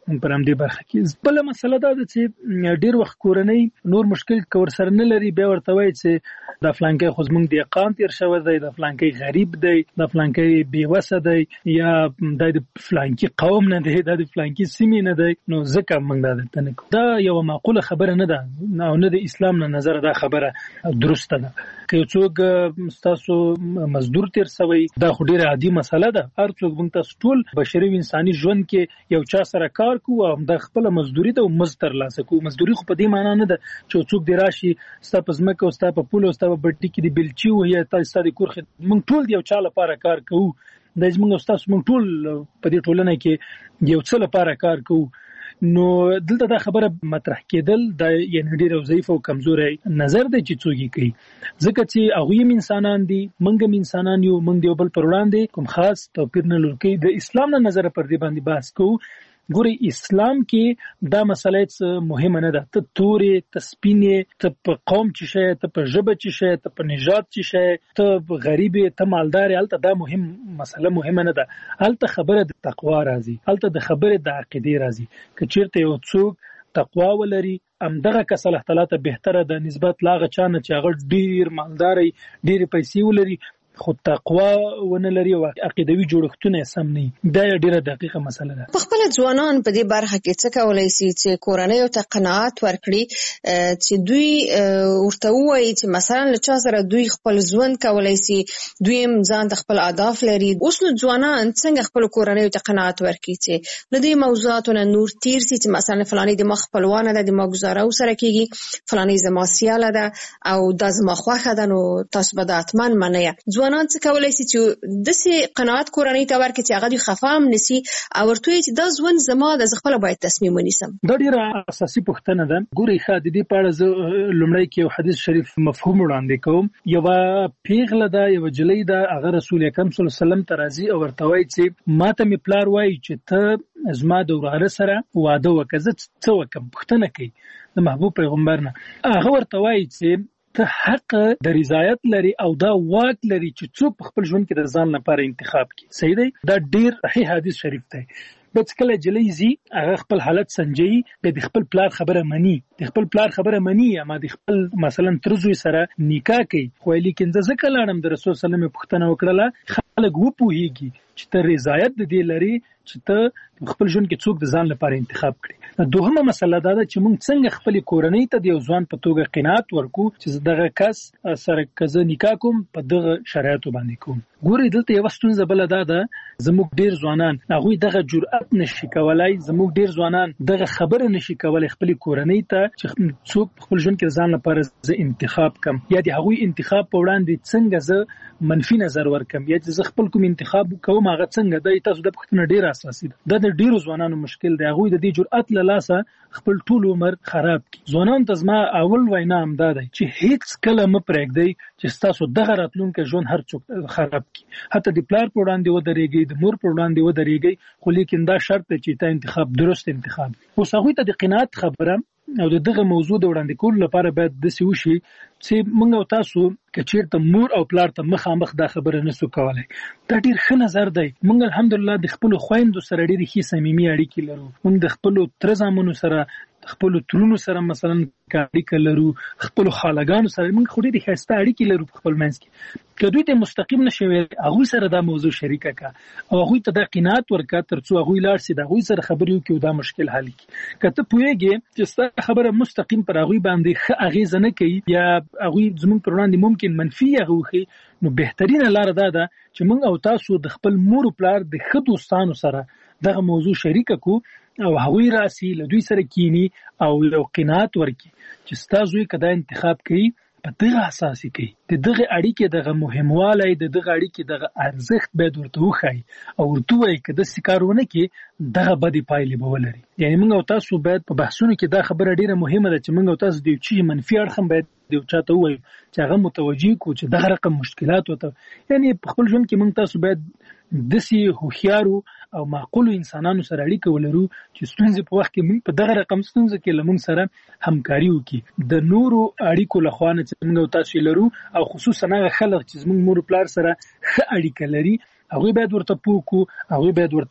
پر همدې برخه کې. بل مسله دا ده چې ډیر وخت کورنۍ نور مشکل کور سره نه لري، بیا ورته وایي چې د فلانکې خو زمونږ د اقام تیر شوی دی، د فلانکې غریب دی، د فلانکې بیوسه دی، یا د فلانکې قوم نه دی، د فلانکې سیمې نه دی، نو ځکه موږ دا درته نه کوو. دا یوه معقوله خبره نه ده او نه د اسلام نه نظر دا خبره درسته ده. که یو څوک ستاسو مزدور تیر شوی دا خو ډیره عادي مسله ده. هر څوک موږ تاسو ټول بشري انساني ژوند کې یو چا سره کار کوو او د خپل مزدوري ته مزد ترلاسه کوو. مزدوري خو په دې معنی نه ده چې څوک دی راشي ستا په ځمکه او ستا په پول او ستا په بټي کې دی بلچي و یا ستا د کور خدمت. موږ ټول یو چا لپاره کار کوو. د زموږ او ستاسو موږ ټول په دې ټولنه کې یو څه لپاره کار کوو. نو دلته دا خبره مطرح کېدل د یعنی ډېر ضعیف او کمزوري نظر دی چې څوک کوي، ځکه چې هغوی هم انسانان دي، موږ هم انسانان یو، موږ د یو بل پر وړاندې کوم خاص توپیر نه لرو. د اسلام نه نظر پر دې باندې بحث کوو. ګوري اسلام کې دا مسله څه مهمه نه ده، ته تورې، ته سپینې، ته په قوم چې شې، ته په ژبه چې شې، ته په نژاد چې شې، ته غریب، ته مالدار، هلته دا مسله مهمه نه ده. هلته خبره د تقوا راځي، هلته د خبره د عقیدې راځي. که چیرته یو څوک تقوا ولري همدغه کس الله تعالی ته بهتره ده نسبت لا هغه چا نه چې هغه ډیر مالدار وي، ډیرې پیسې ولري خو تقوا ونه لري او عقیدوي جوړښتونه سم نه. دا ډیره دقیقه مسله ده. په خپل ځوانان په دې برخه کې څه کولای شي چې کورنۍ ته قناعت ورکړي چې دوی ورته وایي چې مثلا له چا سره دوی خپل ژوند کولای شي، دوی هم ځان ته خپل اهداف لري. اوس نو ځوانان څنګه خپل کورنۍ ته قناعت ورکړي چې له دې موضوعاتو نه نور تیر شي چې مثلا فلانی د ما خپلوانه ده، د ما گزاره سره کیږي، فلانی زما سیاله ده او دا زما خوښه ده، نو تاسو به دا حتما منئ. ځوانان څه کولای شي چې داسې قناعت کورنۍ ته ورکړي چې هغه دوی خفه هم نشي او ورته وایي چې دا ژوند زما ده، زه خپله باید تصمیم ونیسم. دا ډېره اساسي پوښتنه ده. ګورئ ښه، د دې په اړه زه لومړی کې یو حدیث شریف مفهوم وړاندې کوم. یوه پیغله ده، یوه جلۍ ده، هغه رسول اکرم صلی الله علیه وسلم ته راځي او ورته وایي چې ما ته مې پلار وایي چې ته زما د وراره سره واده وکړه، زه څه وکړم؟ پوښتنه کوي د محبوب پیغمبر نه. هغه ورته وایي چې ته حق د رضایت لري او دا واک لري چې څوک په خپل ژوند کې د ځان لپاره انتخاب کړي. صحیح دی؟ دا ډیر صحیح حدیث شریف دی. بس کله جلۍ زی هغه خپل حالت سنجي، د خپل پلار خبره مني، د خپل پلار خبره مني، اما د خپل مثلا ترزوی سره نکاح کوي. خو لیکن ځکه لاړم د رسول صلی الله علیه وسلم پوښتنه وکړه، خلک وپوهیږي چې ته رضایت د دې لري چې ته خپل ژوند کې څوک د ځان لپاره انتخاب کړي. دوهمه مسله دا ده چې موږ څنګه خپل کورنۍ ته د یو ځوان په توګه قناعت ورکو چې دغه کس سره کزه نکاح کوم په دغه شرایطو باندې کوم. ګوري دلته یو ستونزه بل ده، زموږ ډیر ځوانان هغه دغه جرأت نشي کولای، زموږ ډیر ځوانان دغه خبره نشي کولای خپل کورنۍ ته چې څوک خپل ژوند کې ځان لپاره ز انتخاب کم، یا د هغه انتخاب په وړاندې څنګه ز منفي نظر ورکم، یا چې زه خپل کوم انتخاب کوم هغه څنګه دی. تاسو د پښتنه ډیر اساسي ده. د ډیرو ځوانانو مشکل دی، هغه د دې جرأت له لاسه خپل ټول عمر خراب کی. ځوانان ته زما اول وینا هم دا دی چې هیڅ کله م پرېږدئ چې تاسو دغه راتلونکي ژوند هر څوک خراب کی. حتی د پلار په وړاندې ودرېږئ، د مور په وړاندې ودرېږئ، خو لیکن دا شرط دی چې تا انتخاب درست انتخاب. اوس هغوی ته د قناعت خبره او دغه موضوع د وړاندې کولو لپاره باید داسې وشي چې موږ او تاسو که چیرته مور او پلار ته مخامخ دا خبره نسو کولای. دا ډیر ښه نظر دی. موږ الحمدلله د خپل خويندو سره ډېرې ښې صمیمي اړیکې لرو. موږ د خپل تر زامنو سره، خپل ترونو سره مثلا اړیکه لرو، خپل خالګانو سره موږ خو ډېرې ښایسته اړیکې لرو په خپل منځ کې. که دوی ته مستقیم نشي هغوی سره دا موضوع شریکه کا او هغوی ته دا قناعت ورکا ترڅو هغوی لاړ شي، د هغوی سره خبرې وکړي او دا مشکل حل کړي. که ته پوهېږې چې ستا خبره مستقیم پر هغوی باندې ښه اغېزه نه کوي یا هغوی زموږ پر وړاندې ممکن منفي هغه وښيي، نو بهترینه لاره دا ده چې موږ او تاسو د خپل مور او پلار د ښه دوستانو سره دغه موضوع شریکه کو او هغوی راسي له دوی سره کینی او یو قناعت ورکړي چې ستا زوی که دا انتخاب کوي په دغه اساس کوي، د دغه اړیکې دغه مهموالی، د دغه اړیکې دغه ارزښت باید ورته وښایي او ورته ووایي که داسې کارونه کې دغه بدې پایلې به ولري. یعنې موږ او تاسو باید په بحثونو کې دا خبره ډېره مهمه ده چې موږ او تاسو د یو چیز منفي اړخ هم باید د یو چا ته ووایو چې هغه متوجه کړو چې دغه رقم مشکلات ورته، یعنې په خپل ژوند کې موږ تاسو باید داسې هوښیارو او معقولو انسانانو سره اړیکه ولرو چې ستونزې په وخت کې موږ په دغه رقم ستونزه کې له موږ سره همکاري وکړي. د نورو اړیکو له خوا نه چې موږ او تاسو لرو او خصوصا هغه خلک چې زموږ مور پلار سره ښه اړیکه لري، هغوی باید ورته پوه کړو، هغوی باید ورته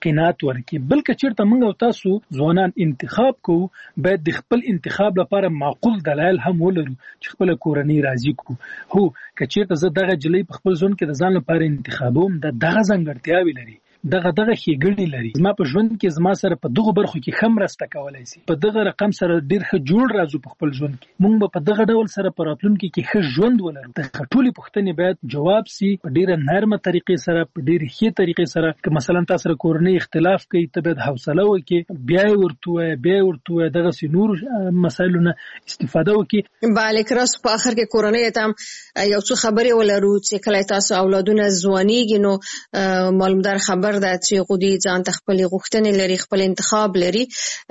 قناعت ورکړي. بلکې چیرته موږ او تاسو ځوانان انتخاب کوو باید د خپل انتخاب لپاره معقول دلایل هم ولرو چې خپل کورنۍ راضي کو. هو که چیرته زه دغه جلۍ په خپل ژوند کې د ځان لپاره انتخابوم دغه ځانګړتیاوې لري دغه ښېګڼې لري زما په ژوند کې زما سره په دغه برخو کې ښه مرسته کولی شي په دغه رقم سره ډېر ښه جوړ راځو په خپل ژوند کې موږ به په دغه ډول سره په راتلونکي کې ښه ژوند ولرو. دغه ټولې پوښتنې باید جواب سي په ډېره نرمه طریقې سره په ډېرې ښې طریقې سره. که مثلا تاسو سره کورنۍ اختلاف کوي ته باید حوصله وکړې بیا یې ورته ووایې دغسې نورو مسایلو نه استفاده وکړي. بالک راست په آخر کې کورنۍ ته هم یو څه خبرې ولرو چې کله تاسو اولادونه ځوانیږي نو معلومدار خبر ده چې غوډي ځان ته خپل غوښتنې لري خپل انتخاب لري.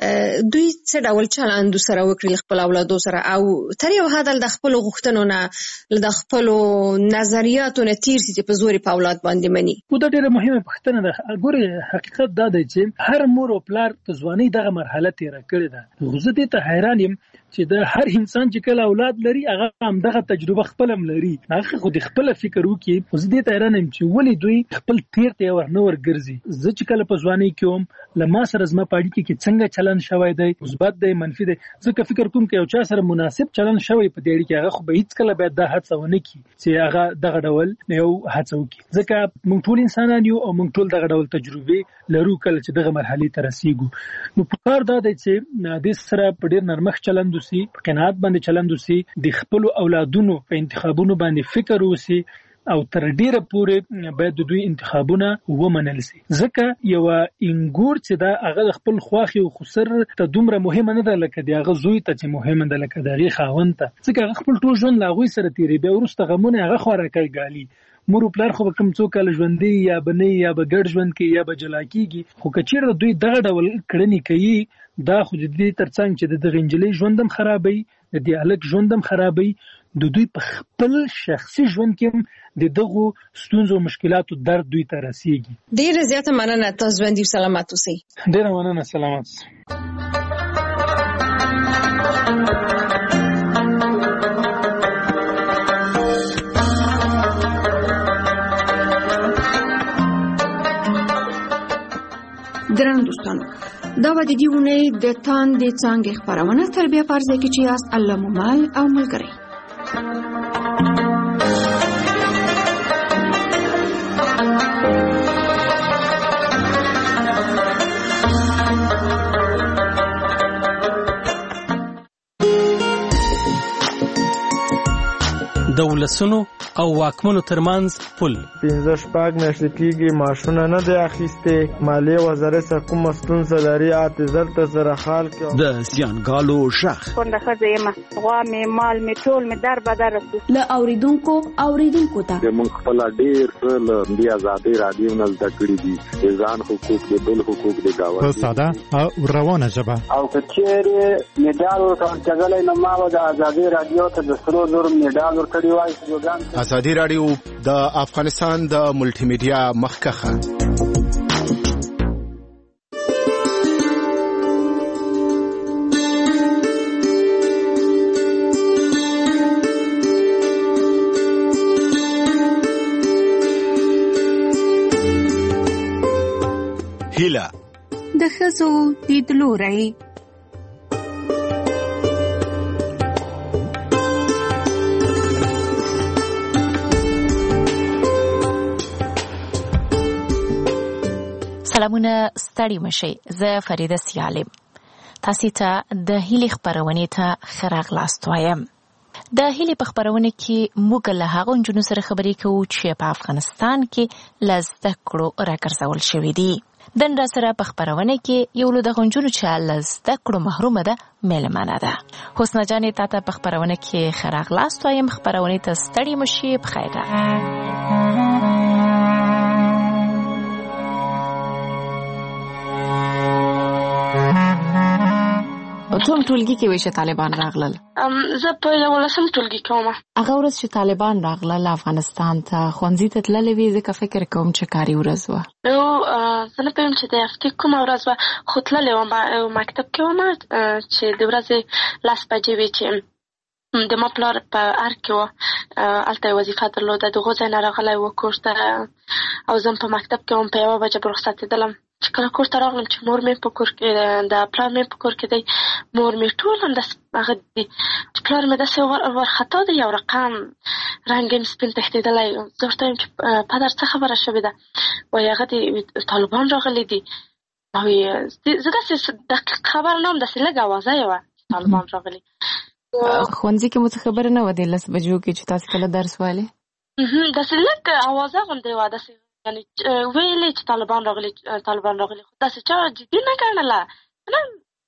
دوی څه ډول چلند سره وکړي خپل اولادو سره او تر یو حد د خپل غوښتنو نه د خپل نظریاتو نه تیر سي په زور په اولاد باندې مني. دا ډېره مهمه پوښتنه ده. ګوره حقیقت دا دی چې هر مور او پلار د ځوانۍ دغه مرحله تیر کړې ده. زه دې ته حیران یم چې د هر انسان چې کله اولاد لري هغه هم دغه تجربه خپل هم لري هغه خو د خپل فکر وکي. زه دې ته حیران یم چې ولې دوی خپل تیر ته ورګرځي. زه چې کله په ځوانۍ کې وم له ما سره زما په اړیکه کې څنګه چلند شوی دی مثبت دی منفي دی. زه که فکر کوم چې یو چا سره مناسب چلند شوی په دې اړیکه هغه خو به هیڅ کله باید دا هڅه ونه کړي چې هغه دغه ډول یو هڅه وکړي. ځکه موږ ټول انسانان یو او موږ ټول دغه ډول تجربې لرو کله چې دغه مرحلې ته رسیږو. نو پکار دا دی چې د سره په ډېر نرمښت چلند وسي په قناعت باندې چلند وسي د خپل اولادونو په انتخابونو باندې فکر وسي او تر ډیره پورې باید د دوی انتخابونه ومنل شي. ځکه یو انګور چې دا هغه خپل خواخي او خسر ته دومره مهمه نه ده لکه د هغه زوی ته چې مهمه ده لکه د هغې خاوند ته. ځکه هغه خپل ټول ژوند له هغوی سره تېروي بیا وروسته غمونه هغه خوراکي ګالي. مور او پلار خو به کوم څو کاله ژوندي یا به نه یا به ګډ ژوند کوي یا به جلا کېږي. خو که چېرته دوی دغه ډول کړنې کوي دا خو د دې ترڅنګ چې د دغه نجلۍ ژوند هم خرابوي د دې هلک ژوند هم خرابوي د دوی په خپل شخصي ژوند کې هم د دغو ستونزو او مشکلاتو درد دوی ته رسیږي. ډېره زیاته مننه تاسو باندې سلامات اوسئ. ډېره مننه سلامات. ګران دوستانو دا و د دې ونې د تان د څانګې خبرونه تر بیا پرځای کې چې یاست الله ممال او ملګری. د ولسونو او واکمنو ترمنځ پل 15 میاشتې کېږي معاشونه نه دی اخیستې مالیې وزارت څخه کومه ستونزه لري اعتذار ته سره حال کې د زیانګالو شخ کونډه ښځه یم غوا مې مال مې ټول مې در بدر رسو له اوریدونکو ته موږ خپل ډېر څه له دې ازادي رادیو نه زده کړي دي ځان حقوق دي بل حقوق دي گاوه په ساده او روانه ژبه او کچېره میډال ورکړل نو ما د ازادي رادیو ته د سرو زر میډال ورکړی وای. ازادي رادیو د افغانستان د ملټي میډیا مخکخه هیله د ښځو لیدلوری. سلامونه ستړي مشي. زه فریده سیالم. تاسو ته د هیلې خبرونه ته خراغلاست وایم. د هیلې په خبرونه کې موږ له هغو نجونو سره خبرې کوو چې په افغانستان کې له زده کړو راګرځول شوي دي. دن را سره په خبرونه کې یو له دغو نجونو چې له زده کړو محرومه ده میلمانه ده. حسنا جانې تاته په خبرونه کې خراغلاست وایم. خبرونه ته ستړي مشي. بخیر. کوم ټولګي کې وای چې طالبان راغلل؟ زه په 11م ټولګي کې وم. هغه ورځ چې طالبان راغلل افغانستان ته ښوونځي ته تللې وې ځکه فکر کوم چې کاري ورځ وه. نو زه نه پوهېږم چې د هفتې کومه ورځ وه خو تللې وم مکتب کې وم چې د ورځې 10 بجې وې چې د ما پلار په ارګ کې وه. هلته یې وظیفه درلوده. د هغو ځای نه راغلی و کور ته او زه په مکتب کې وم. په 1 بجه به رخصتېدلم چې کله کور ته راغلم چې مور مې په کور کې د پلار مې په کور کې دی مور مې ټول همداسې هغه دي چې پلار مې داسې وارخطا دی یو رقم رنګ یې سپین تښتېدلی زه ورته وایم چې پدر څه خبره شوې ده وایي هغه د طالبان راغلي دي زه داسې دقیق خبره نه وم داسې لږ اوازه یې وه چې طالبان راغلي ښوونځي کې مو څه خبره نه وه د 10 بجو کې چې تاسې کله درس وایلې داسې لږ اوازه غوندې وه داسې یعنی ویلې چې طالبان راغلي خو داسې چا جدي نه ګڼله نه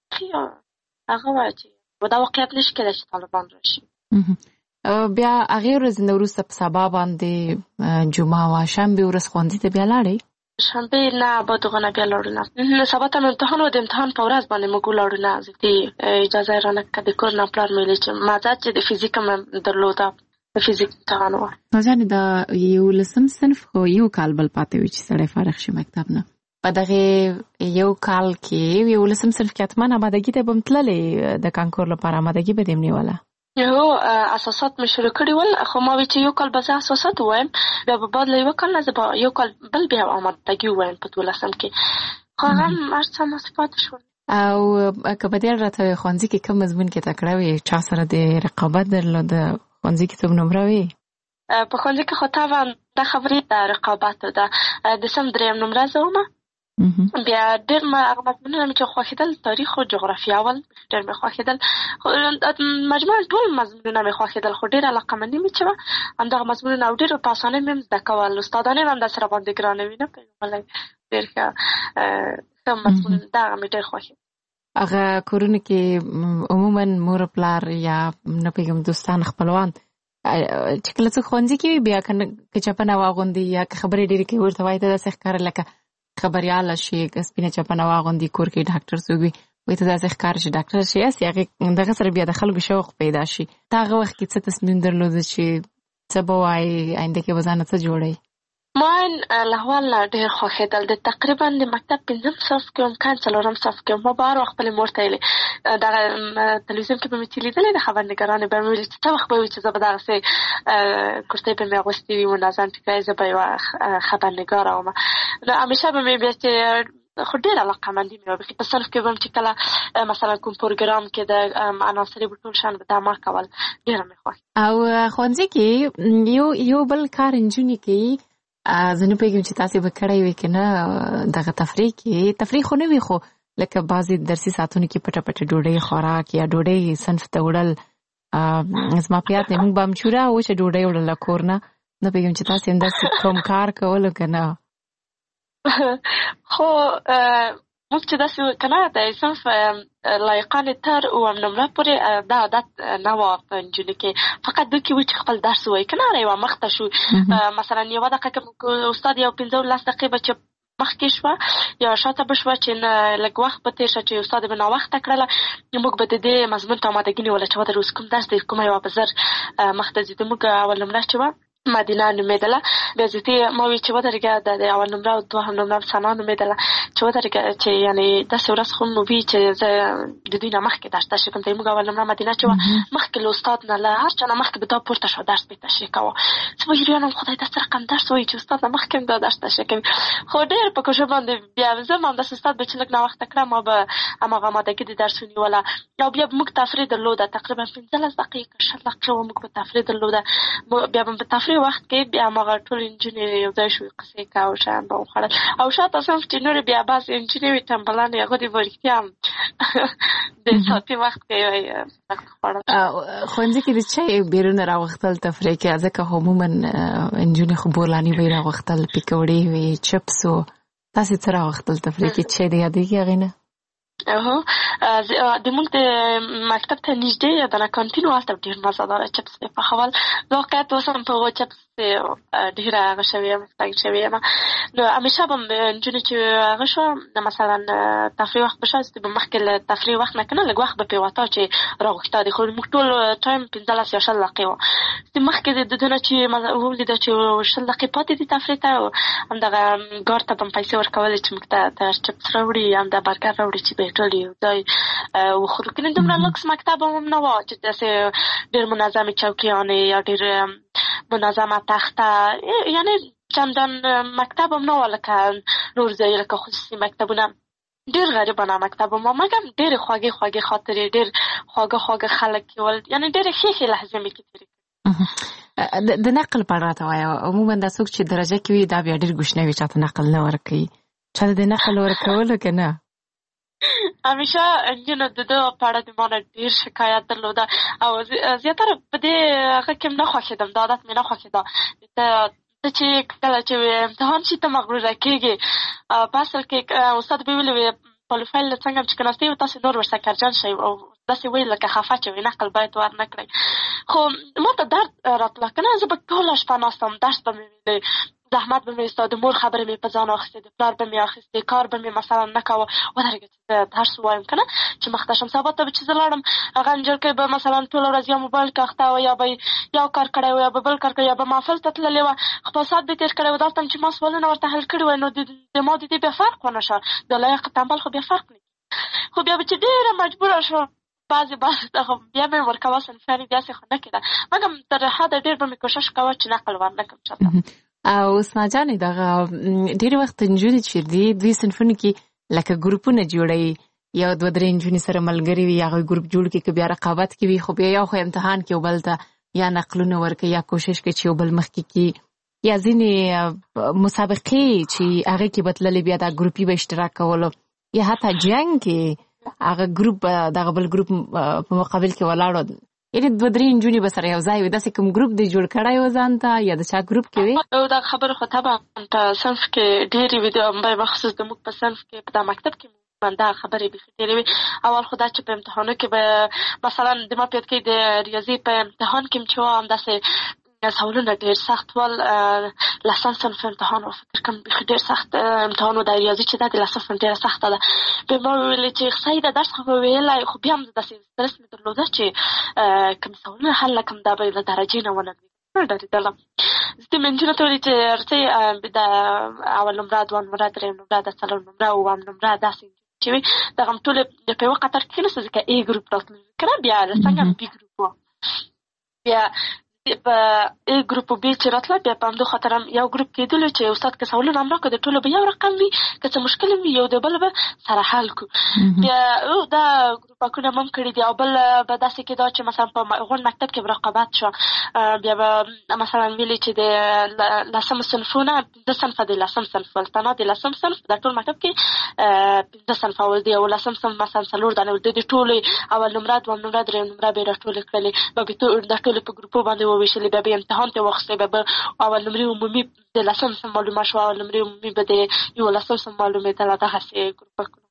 هغه وایه چې دا واقعیت نشي کېدای چې طالبان راشي بیا هغې ورځې نه وروسته په سبا باندې جمعه وه شنبې ورځ ښوونځي ته بیا لاړئ شنبې نه بعد هغه نه بیا لاړو نه سبا ته مې امتحان و د امتحان په ورځ باندې موږ ولاړو نه د اجازه یې رانه کړه د کور نه پلار مې ویلې چې مازه چې د فزیک هم درلوده د فزیک امتحان و نازیانې دا 11 صنف خو یو کال بل پاتې وي چې سړی فارغ شي مکتب نه په دغه یو کال کې 11 صنف کې حتما آمادګي ته به م تللې د کانکور لپاره آمادګي به دې م نیوله اساسات مې شروع کړي ول خو ما وی چې یو کال به زه اساسات ووایم بیا به بعد له یو کال نه زه به یو کال بل بیا آمادګي ووایم په 12 کې خو هغه هم هر څه هماسې پاتې شول او که بدیل راته وایي ښوونځي کې کوم مضمون کې تکړه وې چا سره د رقابت درلوده ښوونځي کې څوک نمره وې په ښوونځي کې خو طبعا دا خبرې د رقابت ده د سم 3 نمره زه ومه بیا ډېر هغه مضمونونه مې چې خوښېدل تاریخ او جغرافیه اول ډېر مې خوښېدل مجموعاً ټول مضمونونه مې خوښېدل خو ډېر علاقمندي مې چې وه همدغه مضمونونه او ډېر په اسانۍ مې هم زده کول استادانې هم همداسې راباندې ګرانه وي نه پوهېږم ډېر ښه مضمون دغه مې ډېر خوښېد هغه کورونه کې عموما مور پلار یا نه پوهېږم دوستان خپلوان چې کله څوک ښوونځي کې وي بیا که چپنه واغوندي یا که خبرې ډېرې کوي ورته وایي ته داسې ښکاره لکه خبریاله شي که سپینه چپنه واغوندي کور کې ډاکټر څوک وي وایي ته داسې ښکاره شي ډاکټر شي هسې هغې دغه سره بیا د خلکو شوق پیدا شي ته هغه وخت کې څه تصمیم درلوده چې څه به وایي آینده کې به ځانه څه جوړوي ما له اول نه ډېر خوښېدل د تقریبا د مکتب 5 صف کې وم که 4 صف کې وم ما به هر وخت خپلې مور ته ویلې دغه تلویزیون کې به مې چې لیدلې د خبرنګارانې به مې ویلې چې څه وخت به وي چې زه به دغسې کورتۍ به مې اغوستې وي منظم ټیکری زه به یوه خبرنګاره وم نو همیشه به مې بیا چې خو ډېر علاقمندي مې وه په صنف کې به م چې کله مثلا کوم پروګرام کې د عناصرې به ټول شیان به دا ما کول ډېره مې خوښ او ښوونځي کې یو بل کار نجونې کوي زه نه پوهېږم چې تاسې به کړی وي که نه دغه تفریح خو نه وي خو لکه بعضې درسي ساعتونو کې پټه پټه ډوډۍ خوراک یا ډوډۍ صنف ته وړل زما په یاد دی موږ به همچوره وچه ډوډۍ وړله کور نه پوهېږم چې تاسې همداسې کوم کار کولو که نه خو موږ چې داسې که نه د صنف لایقانې تر 9 نمره پورې دا عادت نه وه په نجونو کې فقط دوی کې وي چې خپل درس ووایي که نه یوه مخته شو مثلا یوه دقیقه کې استاد یو 15 دقیقې به چې مخکې شوه یا شاته به شوه چې لږ وخت به تېر شه چې استاد به ناوخته کړله موږ به د دې مضمون ته آمادګي نیوله چې ودر اوس کوم درس دی کومه یوه به زر مخته ځي موږ اول نمره چې وه مدینه نومېدله بیا زیاتې ما وی چې ودرېږه د اول نمره او 2 نمره ثنا نومېدله چې ودرېږه چې یعنې داسې ورځ خو مو وي چې زه د دوی نه مخکې درس تشریح کوم ځای موږ اول نمره مدینه چې وه مخکې له استاد نه له هر چا نه مخکې به دا پورته شو درس به یې تشریح کوه زه به حیران وم خدای دا څه رقم درس وایي چې استاد نه مخکې هم دا درس تشریح کوي خو ډېر په کوشش باندې بیا زه هم همداسې استاد به چې لږ ناوخته کړه ما به هماغه آمادګي د درس ونیوله او بیا به موږ تفریح درلوده تقریبا 15 دقیقې که 20 دقیقې وه موږ به تفریح درلوده بیا به په تفریح وخت کې بیا هماغه ټول نجونې یو ځای شوې قصې کوه او شیان به وخوړل او شاته صنف چې نورې بیا بعضې نجونې وي ټمبلانې هغوی دې به رښتیا هم د ساعتي وخت کې خوړل ښوونځي کې د چای بیرونه راوختل تفریح کې ځکه عموما نجونې خو بولاني به یې راوختل پیکوړې وي چپس و تاسې څه راوختل تفریح کې چای د یادېږي هغې نه د موږ د مکتب ته نږدې د کانتین و هلته ډېر مزهداره چپس مې پخول واقعیت اوس هم په هغو چپس ډېره هغه شوې یم ستنګ شوې یم نو همیشه به نجونې چې هغه شوه مثلا تفریح وخت به شوه چې به مخکې له تفریح وخت نه که نه لږ وخت به پرې وته چې راغوښته دي خو موږ ټول ټایم 15 یا 20 دقیقې وه چې مخکې د ده نه چې ولیده چې 20 دقیقې پاتې دي تفریح ته همدغه ګارد ته به م پیسې ورکولې چې موږ ته چپس راوړي همدا برګر راوړي چې به یې ټول یو ځای وخورو که نه دومره لوکس مکتب هم نه وه چې داسې ډېر منظمې چوکیانې یا ډېر منظمه تخته یعنې چندان مکتب هم نه وه لکه نور ځای لکه خصوصي مکتبونه ډېر غریبانه مکتب ما مګر ډېرې خوږې خاطرې ډېر خواږه خلک ول یعنی ډېرې ښې لحظې مې کې تېرې د نقل په اړه راته وایه عموما دا څوک چې درجه کې وي دا بیا ډېر ګوشنه وي چاته نقل نه ورکوي چاته د نقل ورکولو که نه همیشه نجونو د ده په اړه د ما نه ډېر شکایت درلوده او زیاتره په دې هغه کې نه خوښېدم دا عادت مې نه خوښېده ته چې کله چې امتحان شي ته مغروره کېږې په اصل کې استاد به ویلې وي پروفایل څنګه چې کېناستې وي تاسې نور ورسره کرجن شئ او داسې ویل لکه خفه چې وي نقل باید ور نه کړئ خو ما ته درد راتله که نه زه به ټوله شپه ناستم درس به مې ویلې زحمت به مې ایسته د مور خبرې مې په ځان اخیستې د پلار به مې اخیستې کار به مې مثلا نه کوه ودرېږه چې زه درس ووایم که نه چې مخته شم سبا ته به چې زه لاړم هغه نجلکۍ به مثلا ټوله ورځ یا موبایل کې اخته وه یا به یو کار کړی و یا به بل کار کړی یا به محفل ته تللې وه خپل ساعت به تېر کړی و دلته چې ما سوالونه ورته حل کړي وای نو د ما د دې بیا فرق ونه شه د لایق تنبل خو بیا فرق نه خو بیا به چې ډېره مجبوره شو بعضې خو بیا مې ورکوه صنفیانې داسې خو نه کېده مګر تر حده ډېر به مې کوشش کوه چې نقل ور نه کړم چاته او اسما جانې دغه ډېر وخت نجونې چې دي دوی صنفونو کې لکه ګروپونه جوړوي یو دوه درې نجونې سره ملګري وي هغوی ګروپ جوړ کړي که بیا رقابت کې وي خو بیا یو خو امتحان کې یو بل ته یا نقلونه ورکوي یا کوشش کوي چې یو بل مخکې کړي یا ځینې مسابقې چې هغې کې به تللې بیا دا ګروپي به اشتراک کولو یا حتی جنګ کې هغه ګروپ دغه بل ګروپ په مقابل کې ولاړو یعنې دوه درې نجونې به سره یو ځای وي داسې کوم ګروپ دی جوړ کړی و ځان ته یا د چا ګروپ کې وي دا خبره خو طبعا په صنف کې ډېرې وي بخصوص زموږ په صنف کې په دا مکتب کې دا خبرې بیخي ډېرې وي اول خو دا چې په امتحانو کې به مثلا د ما په یاد کې د ریاضي په امتحان کې چې وه همداسې سوالونه ډېر سخت ول لسم صنف امتحان و فکر کوم بیخي ډېر سخت امتحان و د ریاضي چې دا د لسم صنف ډېره سخته ده بیا ما وویلې چې صحیح ده درس خو به ویلی خو بیا هم داسې سترس مې درلوده چې کوم سوالونه حل کړم دا به له درجې نه وننګېږم نه ډارېدلم زه مې نجونو ته ویلې چې ارڅۍ د اول نمره دویم نمره درېیم نمره د څلورم نمره اووم نمره داسې چې وي دغه هم ټولې په یوه قطار کې کېناستو ځکه ای ګروپ راتلل که نه بیا څنګه بي ګروپ و بیا په ای ګروپ و بي چې راتله بیا په همدو خاطر هم یو ګروپ کېدلو چې استاد که سوالونه هم راکړه د ټولو به یو رقم وي که څه مشکل هم وي یو د بل به سره حل کړو بیا دا ګروپکونه هم کړي دي او بل به داسې کېده چې مثلا په غونډ مکتب کې به رقابت شو بیا به مثلا ویلي چې د لسم صنفونه پنځه صنفه د لسم صنف ول تنها د لسم صنف د ټول مکتب کې پنځه صنفه ول دي او لسم صنف مثلا څلور دانې ول د ټولې اول نمره دویم نمره درېیم نمره به یې راټولې کړلې به د ټولې په ګروپو باندې وویشلې بیا به امتحان ته واخیستې بیا به اول نمرې عمومي د لسم صنف معلومه شوه اول نمرې عمومي به د یولسم صنف معلومېدله دغسې ګروپکونه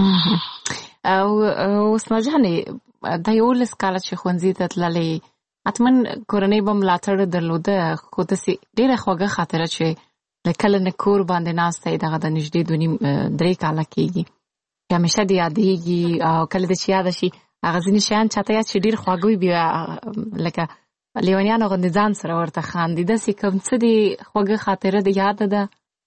او اسما جانې دا 11 کاله چې ښوونځي ته تللې حتما کورنۍ به ملاتړ درلوده خو داسې ډېره خوږه خاطره چې له کله نه کور باندې ناسته یې دغه د نږدې 2.5-3 کاله کېږي چې همیشه دې یادېږي او کله دې چې یاده شي هغه ځینې شیان چاته یاد چې ډېر خواږه وي بیا لکه لیونیانو غوندې ځان سره ورته خاندي داسې کوم څه دې خوږه خاطره دې یاده ده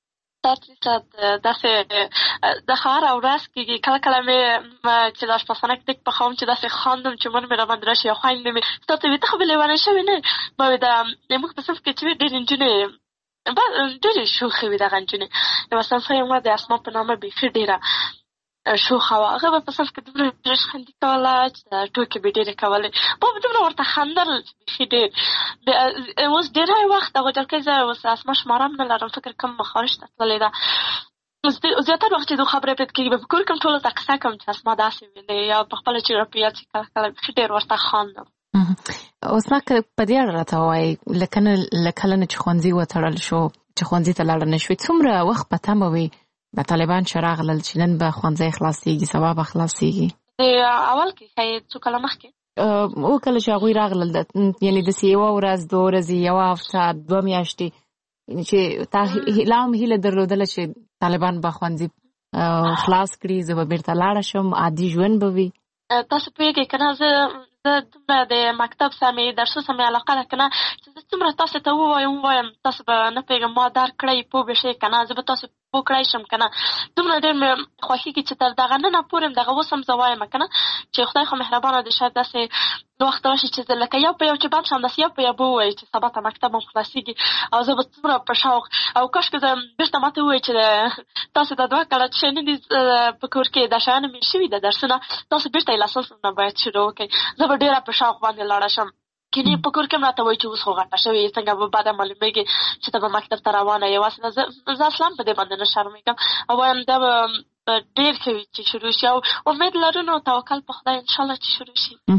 داسې د هره ورځ کېږي کله کله مې چې د اشپزخانه کې ټیک پخوم چې داسې خاندم چې مور مې راباندې راشي یا خویندې مې ستا ته وي ته خو به لیونۍ شوې نه ما وې زموږ په صنف کې چې وي ډېرې نجونې ډېرې شوخې وي دغه نجونې یوه صنفه یې ما د اسما په نامه بیخي ډېره شوخه وه هغه به په صنف کې دومره ډېر خندي کوله چې ټوکې به ډېرې کولې ما به دومره ورته خندل بیخي ډېر اوس ډېری وخت دغه جلکۍ زه اوس اسما شماره هم نه لرم فکر کوم مخارج ته تللې ده زیاتره وخت چې د خبرې پرې کېږي به په کور کې هم ټولو ته قصه کوم چې اسما داسې ویلې یا په خپله چې راپه یاد شي کله کله بیخي ډېر ورته خاندم اسما که په دې اړه راته ووایې له کله نه چې ښوونځي وتړل شو چې ښوونځي ته لاړه نه شوې څومره وخت په تمه وې د طالبان چې راغلل چې نن به ښوونځی خلاصېږي سبا به خلاصېږي اول کې ښایي څو کله مخکې کله چې هغوی راغلل یعنې داسې یوه ورځ 2 ورځې یوه هفته 2 میاشتې چې تا لا هم هیله درلودله چې طالبان به ښوونځي خلاص کړي زه به بېرته لاړه شم عادي ژوند به وي تاسو پوهېږئ که نه زه دومره د مکتب سره مې درسو سره مې علاقه ده که نه چې زه څومره تاسو ته ووایم تاسو به نه پوهېږم ما درک کړئ پوه به شئ که نه زه به تاسو وکړای شم کنه دومره ډېر مې خوښیږي چې تر دغه نن پورې دغه اوس هم زه وایم کنه چې خدای خو مهربانه دی شاید داسې وخت راشي چې لکه یو په یو چې بند شم داسې یو په یو به ووایي چې سبا ته مکتب هم خلاصېږي او زه به څومره په شوق او کاشکې زه بېرته ماته ووایي چې تاسو ته 2 کاله چې نه دي په کور کې دا شیانو مېل شوي د درسونه تاسو بېرته یې له اساس نه باید شروع وکړئ زه به ډېره په شوق باندې لاړه شم کینې په کور کې هم راته وایي چې اوس خو غټه شوې څنګه به بعده معلومېږي چې ته به مکتب ته روانه یې واسې زه اصلا په دې باندې نه شرمېږم او وایم دا به ډېر ښه وي چې شروع شي او امید لرو نو توکل په خدای انشاءالله چې شروع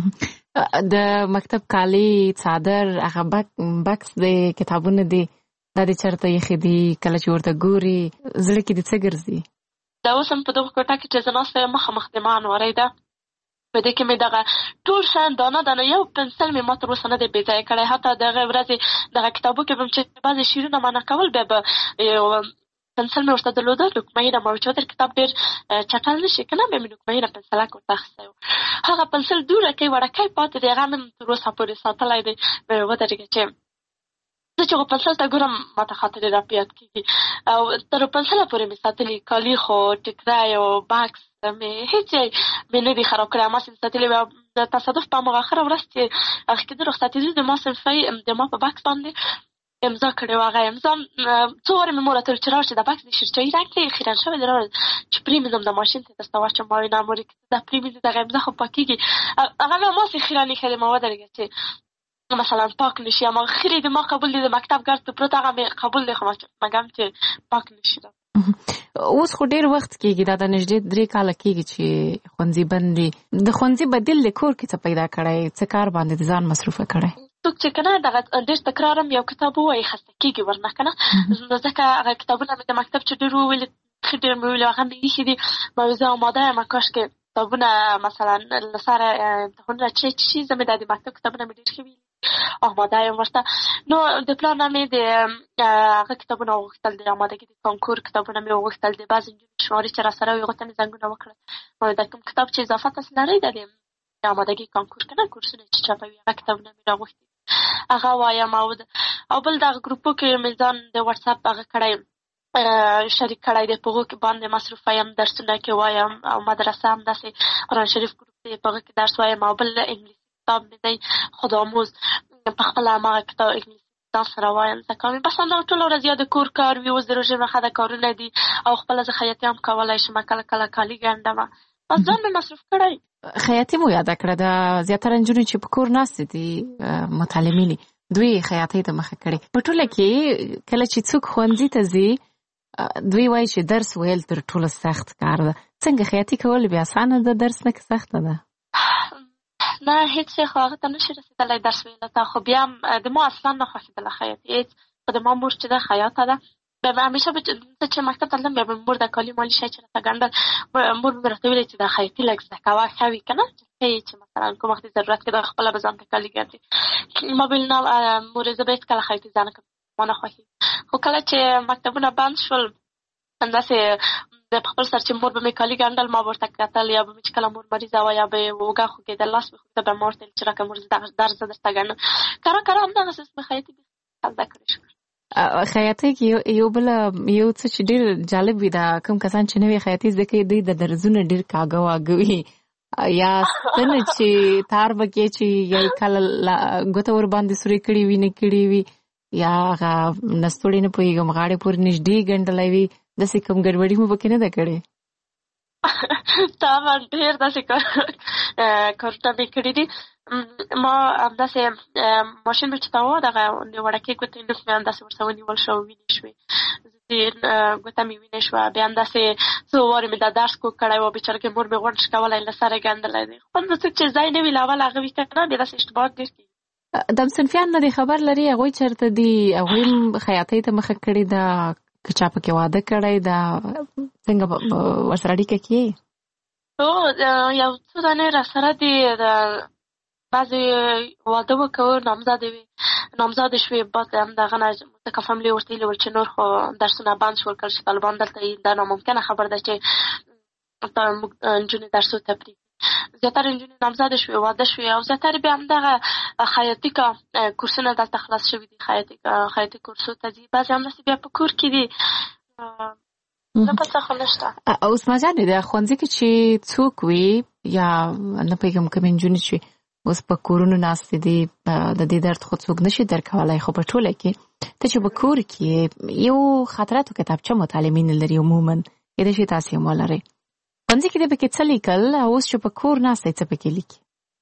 شي د مکتب کالي څادر هغه بکس دی کتابونه دي دا دې چېرته ایښي دي کله چې ورته ګوري زړه کې دې څه ګرځي دا اوس هم په دغه کوټه کې چې زه ناسته یم مخامخ د ما انوارۍ ده په دې کې مې دغه ټول شیان دانه دانه یو پنسل مې ما تر اوسه نه دی بې ځایه کړی حتی دغه ورځې دغه کتابو کې به م چې بعضې شعرونه معنا کول بیا به پنسل مې ورته درلوده لوکمهینه ما چې ودر کتاب ډېر چټل نه شي که نه بیا مې لوکمهینه پنسلک ورته اخیستی و هغه پنسل دوړکی وړکی پاتې دی هغه مې تر اوسه پورې ساتلی دی ودرېږه چې زه چې پنسل ته ګورم ماته خاطرې راپیاد کېږي او تر پنسله پورې مې ساتلي کالي خو ټیکری او بکس مې هېڅ مې نه دي خراب کړی ما صنف ساتلي وي تصادف په هماغه اخره ورځ چې اخر کېدو رخصتېدو د ما صنفۍ د ما په بکس باندې امضا کړې وه هغه امضا څو وارې مې مور راته ویل چې راوړه چې دا بکس د شیرچایي رنګ کې خیرن شوی دی راوړه چې پرېمنځم د ماشین ته درته واچوم ما وایي نه مورې که دا پرېمنځي دغه امضا خو پاکېږي هغه مې هماسې خیرن ایښی دی ما ودرېږه چې مثلا پاک نشي اما خیلی د ما قبول دی د مکتب ګرد په پروت هغه مې قبول دی خو مګم چې پاک نشي اوس خو ډېر وخت کېږي دا د نږدې 3 کاله کېږي چې ښوونځي بند دي د ښوونځي بدیل د کور کې څه پیدا کړی څه کار باندې د ځان مصروفه کړی څوک چې که نه دغه ډېر تکرار هم یو کتاب ووایي خسته کېږي ورنه که نه ځکه هغه کتابونه مې د مکتب چې ډېر وویلي ښه ډېر مې ویلي هغه مې ایښي دي ما وایي زه اماده یم کاشکې کتابونه مثلا له سره امتحانونه چې شي زه مې دا د مکتب کتابونه مې ډېر ښه ویلي آماده یم ورته نو د پلار نه مې د هغه کتابونه وغوښتل د آمادګي د کانکور کتابونه مې وغوښتل د بعضې نجونې شمارې چې راسره وي هغو ته مې زنګونه وکړل د کوم کتاب چې اضافه تاسو لرئ د آمادګي کانکور که نه کورسونه چې چاپوي هغه کتابونه مې راغوښتي هغه وایم او بل دغه ګروپو کې مې ځان د وټساپ هغه کړی شریک کړی دی په هغو کې باندې مصروفه یم درسونه کې وایم او مدرسه هم داسې قرآن شریف ګروپ دی په هغه کې درس وایم او بل انګلیسي کتاب مې دی خودآموز په خپله هماغه کتاب انګلیسي ځان سره وایم زده کوم بس همدغه ټوله ورځ یا د کور کار وي اوس د روژې مخه د کارونه دي او خپله زه خیاطي هم کولی شم کله کله کالي ګنډمه بس ځان مې مصروف کړی خیاطي مو یاده کړه د زیاتره نجونې چې په کور ناستې دي متعلمې دي دوی خیاطۍ ته مخه کړې په ټوله کې کله چې څوک ښوونځي ته ځي دوی وایي چې درس ویل تر ټولو سخت کار ده څنګه خیاطي کول بیا اسانه ده درس نه که سخته ده نه هیڅ خو هغه ته نشي رسېدلی درس ویلو ته خو بیا هم د ما اصلا نه خوښېدله خیاطي هېڅ خو د ما مور چې ده خیاطه ده بیا به همیشه زه چې مکتب ته تلم بیا به مور د کالي مالي شی چې راته ګنډل مور مې راته ویلې چې دا خیاطي لږ زده کوه ښه وي که نه چې ښه یې چې مثلا کوم وخت ضرورت کېده خپله به ځان ته کالي ګنډي ما ویل نه مورې زه به هېڅکله خیاطي زده نه کوم ما نه خوښېږي خو کله چې مکتبونه بند شول همداسې د خپل سر چې مور به مې کالي ګنډل ما به ورته کتل یا به مې چې کله مور مریضه وه یا به یې اوږه خوږېدل لاس مې خوږېده بیا ما ورته ویل چې راکړه مور زه درس زه درته ګنډم کره کره همدغسې مې خیاطي زده کړې شوه خیاطۍ کې یو څه چې ډېر جالب وي دا کوم کسان چې نوې خیاطي زده کوي دوی د درزونه ډېر کاږه واږه وي یا ستنه چې تار به کې چې یا کله ګوته ور باندې سورې کړي وي نه کړي وي یا هغه نستوړې نه پوهېږم غاړې پورې نږدې ګنډلی وي داسې کوم ګډوډي مو پکې نه ده کړې طبعا ډېر داسې کارونه مې کړي دي ما همداسې ماشین مې چې ته وه دغه وړکې ګوتې نوک مې همداسې ورته ونیول شو وینې شوې ګوته مې وینې شوه بیا همداسې څو وارې مې دا درس کوږ کړی و بېچارګۍ مور مې غونډ کولی له سره ګنډلی دی خو څوک چې ځای نه وي له اول هغه وي که نه بیا داسې اشتباهات ډېر کېږي د صنفیان نه دې خبر لري هغوی چېرته دي هغوی هم خیاطۍ ته مخه کړې ده که چا پکې واده کړی ده څنګه ورسره اړیکه کې یو څو دانې راسره دي بعضې واده وکړو نامزادې شوې بعد همدغه نه ځکه فاملي ورته ویلي ول چې نور خو درسونه بند شول کله چې طالبان دلته دا ناممکنه خبر ده چې موږ نجونې درسو ته پرېږدي زیاتره نجونې نامزادې شوې واده شوې او زیاتره بیا همدغه خیاطي کورسونه دلته خلاص شوي دي خیاطي کورسو ته ځي بعضې همداسې بیا په کور کې دي نه پڅه خو نشته. اوس ماجان د خوندې کې چې څوک وي یا نه پیغام کوم انجونی چې اوس په کورونو ناست دي د دې درد خو څوک نشي درکولای، خو په ټوله کې ته چې په کور کې یو خاطراتو کتابچه مطالعه نه لري عموما دا شي تاسو یې مولري خوندې کې د پکې څه لیکل اوس چې په کور ناست څه پکې لیکي؟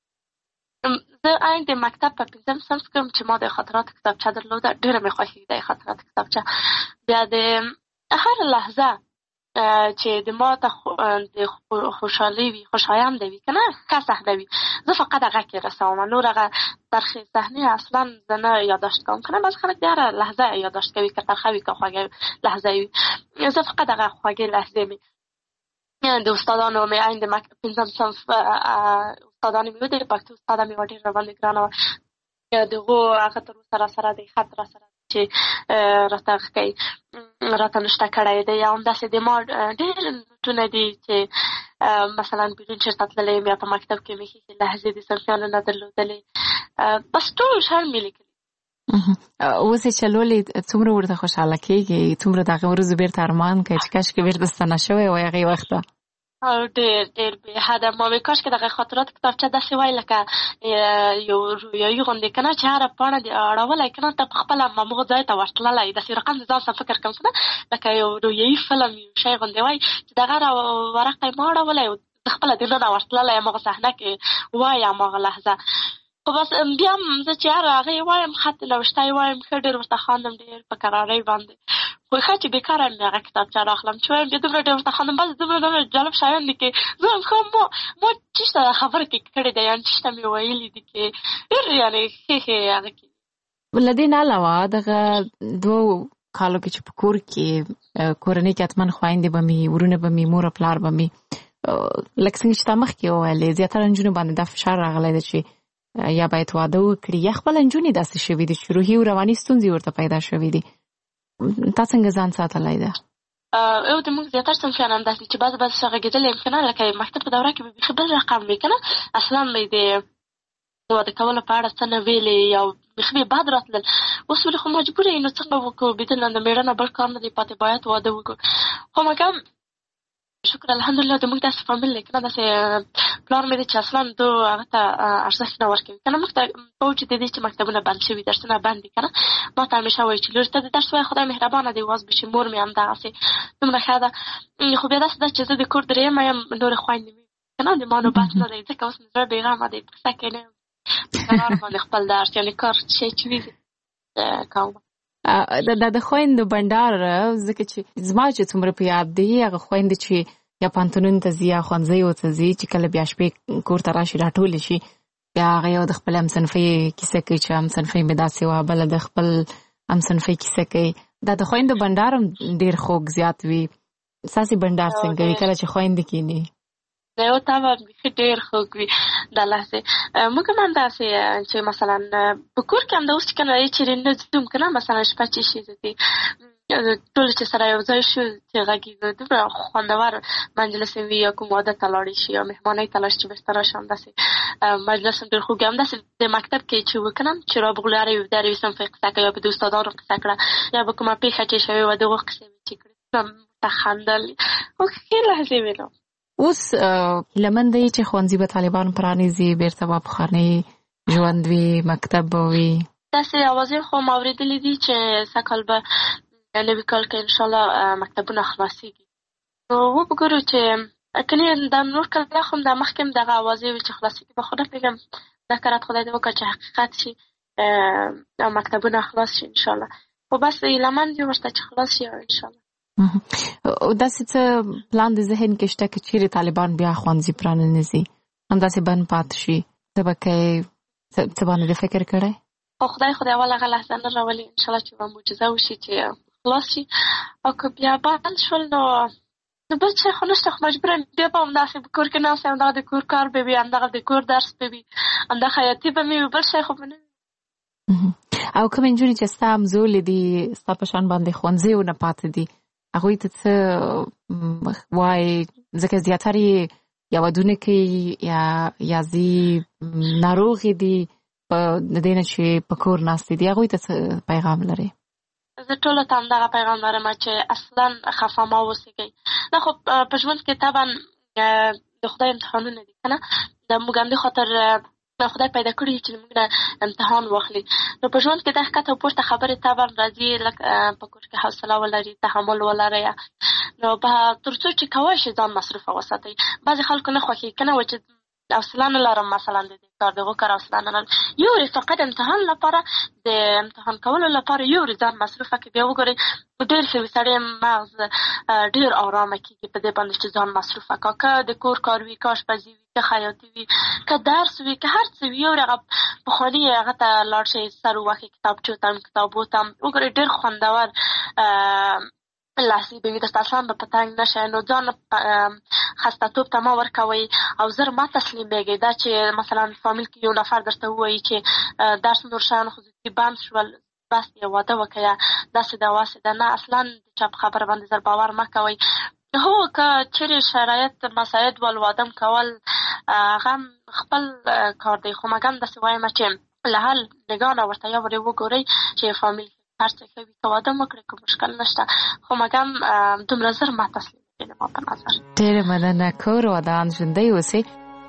زه د مکتب په 5م صنف کې چې ما د خاطراتو کتابچه درلوده، ډېره مې خوښېږي د خاطراتو کتابچه. بیا د هر لحظه چې د ما ته د خوشحالي وي، خوشایند وي که نه ښه صحنه وي، زه فقط هغه کې رسوم. نور هغه ترخې صحنې اصلا زه نه یادداشت کوم که نه. بعض خلک د هره لحظه یادداشت کوي، که ترخه وي که خوږه لحظه وي. زه فقط هغه خوږې لحظې مې د استادانو مې عین د 5م صنف استادانې مې د پښتو استاده مې ډېره راباندې ګرانه وه. دغو هغه تر اوسه راسره دی، خط راسره چې راته ښکوي راته نشته کړی دی. یا همداسې د ما ډېر نوټونه دي چې مثلا بیرون چېرته تللی یم یا په مکتب کې مې ښې لحظې د صنفیانو نه درلودلې. بس ټول شیان مې لیکلي. اوس یې چلولې څومره ورته خوشحاله کېږي؟ څومره د هغې ورځو بېرته ارمان کوي چې کاشکې بېرته ستنه شوی وای هغې وخته؟ ډېر ډېر بې حده ما مې کاشکې دغه خاطراتو کتابچه داسې وای لکه یو رویایي غوندې که نه چې هره پاڼه دې اړولی که نه ته په خپله هماغه ځای ته ورتللی داسې رقم د ځان سره فکر کوم که نه لکه یو رویایي فلم یو شی غوندې وای چې دغه ورقه یې ما اړولی او د خپله دننه ورتللی هماغه صحنه کې وای هماغه لحظه. خو بس بیا هم زه چې هر هغې وایم خط نوشته یې وایم ښه ډېر ورته خاندم ډېر په کرارۍ باندې. خو ښه چې بېکاره مې هغه کتابچه راخلم چې وایم بیا دومره ډېر ورته خاندم بس دومره جالب شیان دي کې زه هم ښه ما چېشته خبره کې کړې ده یعنې چېشته مې ویلي دي کې ډېر یعنې ښې هغه کې. له دې نه علاوه دغه 2 کالو کې چې په کور کې کورنۍ کې حتما خویندې به مې ورونه به مې مور او پلار به مې لکه څنګه چې تا مخکې وویلې زیاتره نجونو باندې دا فشار راغلی ده چې یا باید واده وکړي یا خپل نجونې داسې شوي دي چې روحي او رواني ستونزې ورته پیدا شوي دي. تا څنګه ځان ساتلی ده؟ او د موږ زیاتر صنفیان همداسې چې بعض غږېدلې یم که نه لکه مکتب په دوره کې به بیخي بل رقم وي که نه اصلا مې د واده کولو په اړه څه نه ویلې یا بیخي مې بد راتلل. اوس ولې خو مجبوره یې نو څنګه وکړو بیدل نه د مېړه نه بل کار نه دی پاتې باید واده وکړو. خو مګم شکر الحمدلله د موږ داسې فامیل دی که نه داسې پلار مې دی چې اصلا دو هغه ته ارزښت نه ورکوي که نه. موږ ته کوو چې د دې چې مکتبونه بند شوي درسونه بند دي که نه ما ته همیشه وایي چې لور ته د درس وایه خدای مهربانه دی واز بشي. مور مې همدغسې دومره ښه ده. خو بیا داسې ده چې زه د کور درېیمه یم نورې خویندې مې که نه د ما نوبت نه دی ځکه اوس مې زړه بېغمه دی په قصه کې نه یم په قرار باندې خپل درس یعنې کار شی چې وي کوم. د خویندو بنډار ځکه چې زما چې څومره په یاد دی هغه خویندې چې یا پانتونون ته ځي یا ښوونځیو ته ځي چې کله بیا شپې کور ته راشي راټولې شي بیا هغه یو د خپل همصنفۍ کیسه کوي چې همصنفۍ مې داسې وه بله د خپل همصنفۍ کیسه کوي. دا د خویندو بنډار هم ډېر خوږ زیات وي. ستاسې بنډار څنګه وي کله چې خویندې کښېني؟ د یو طبعا بیخي ډېر خوږ وي دا لحظې. موږ هم همداسې چې مثلا په کور کې همدا اوس چې که نه چېرې نه ځو که نه مثلا شپه چې شي زه ټول چې سره یو ځای شو چې غږېږو دومره خوندور مجلس وي یا کوم واده ته لاړې شي یا مهمانۍ ته لاړ شي چې بېرته راشي همداسې مجلس هم ډېر خوږ وي. همداسې د مکتب کې چې وکنم چې رابغلو هر یو د هر یو صنفۍ قصه کوي یا به د استادانو قصه کړه یا به کومه پېښه چې شوې وه د هغو قصې مې چې کړې ورته خندل خو ښې لحظې وې نو. اوس هیلهمن دی چې ښوونځي به طالبان پرانیزي بېرته به پخوانی ژوند وي مکتب به وي؟ داسې اوازې خو ما اورېدلې دي چې سږ کال به نوي کال کې انشاءالله مکتبونه خلاصېږي. نو وګورو چې کنې دا نور کله خو د مخکې هم دغه اوازې وي چې خلاصېږي به خو نه پوهېږم دا کارت خدای دې وکړه چې حقیقت شي مکتبونه خلاص شي انشاءالله. خو بس هیلهمن دي ورته چې خلاص شي انشاءالله. داسې څه پلان د ذهن کې شته که چیرې طالبان بیا ښوونځي پرانیزي همداسې بند پاتې شي ته به کوې څه باندې دې فکر کړی؟ خو خدای اول هغه لحظه نه راولي انشاءالله چې به معجزه وشي چې خلاص شي او که بیا بند شول نو بل څه خو نشته خو مجبوره بیا به همداسې په کور کې ناست یم همدغه د کور کار به وي همدغه د کور درس به وي همدا خیاطي به مې وي بل شی خو به نه وي. او کومې نجونې چې ستا همزولې دي ستا په شان باندې ښوونځیو نه پاتې دي هغوی ته څه وایي ځکه زیاتره یې یا ودونه کوي یا ځي ناروغې دي د دې نه چې په کور ناستې دي هغوی ته څه پیغام لرې؟ زه ټولو ته همدغه پیغام لرم چې اصلا خفه مه اوسېږئ. دا خو په ژوند کې طبعا د خدای امتحانونه دي که نه، د موږ همدې خاطر خدای پیدا کړي چې موږ نه امتحان واخلي. نو په ژوند کې د ښکته او پورته خبرې طبعا راځي، لکه په کور کې حوصله ولري، تحمل ولرئ. نو تر څو چې کولی شي ځان مصروفه وساتئ. بعضې خلکو نه خوښېږي که نه و چې حوصله نه لرم مثلا د دې کار دغه کار حوصله نه لرم. یو فقط امتحان لپاره د امتحان کولو لپاره یو ځان مصروفه کړي. بیا وګورئ ډېر ښه وي سړی مغز ډېر ارامه کېږي په دې باندې چې ځان مصروفه کړه. که د کور کار وي، که اشپزي وي، که خیاطي وي، که درس وي، که هر څه وي، یو هغه پخواني هغه ته لاړ شئ، سر ووهئ کتابچو ته کتابو ته. وګورئ ډېر خوندور لحظې به وي، درته اصلا به په تنګ نه شئ. نو ځان خسته‌توب ته مه ورکوئ او زر مه تسلیمېږئ. دا چې مثلا فامیل کې یو نفر درته ووایي چې درس نور شیان خصوصي بند شول، بس یې واده وکړه، داسې ده واسې ده. نه، اصلا د چا په خبره باندې زر باور مه کوئ. هو که چیرې شرایط مساعد ول واده کول هغه خپل کار دی، خو مګم داسې وایم چې له هر نګاه نه ورته یا ورې وګورئ چې فامیل هر څه ښه وي، که واده مو کړئ که مشکل نشته، خو مګم دومره زر مه تسلیمېږئ زما په نظر. ډېره مننه. کور ودان ژوندی اوسئ.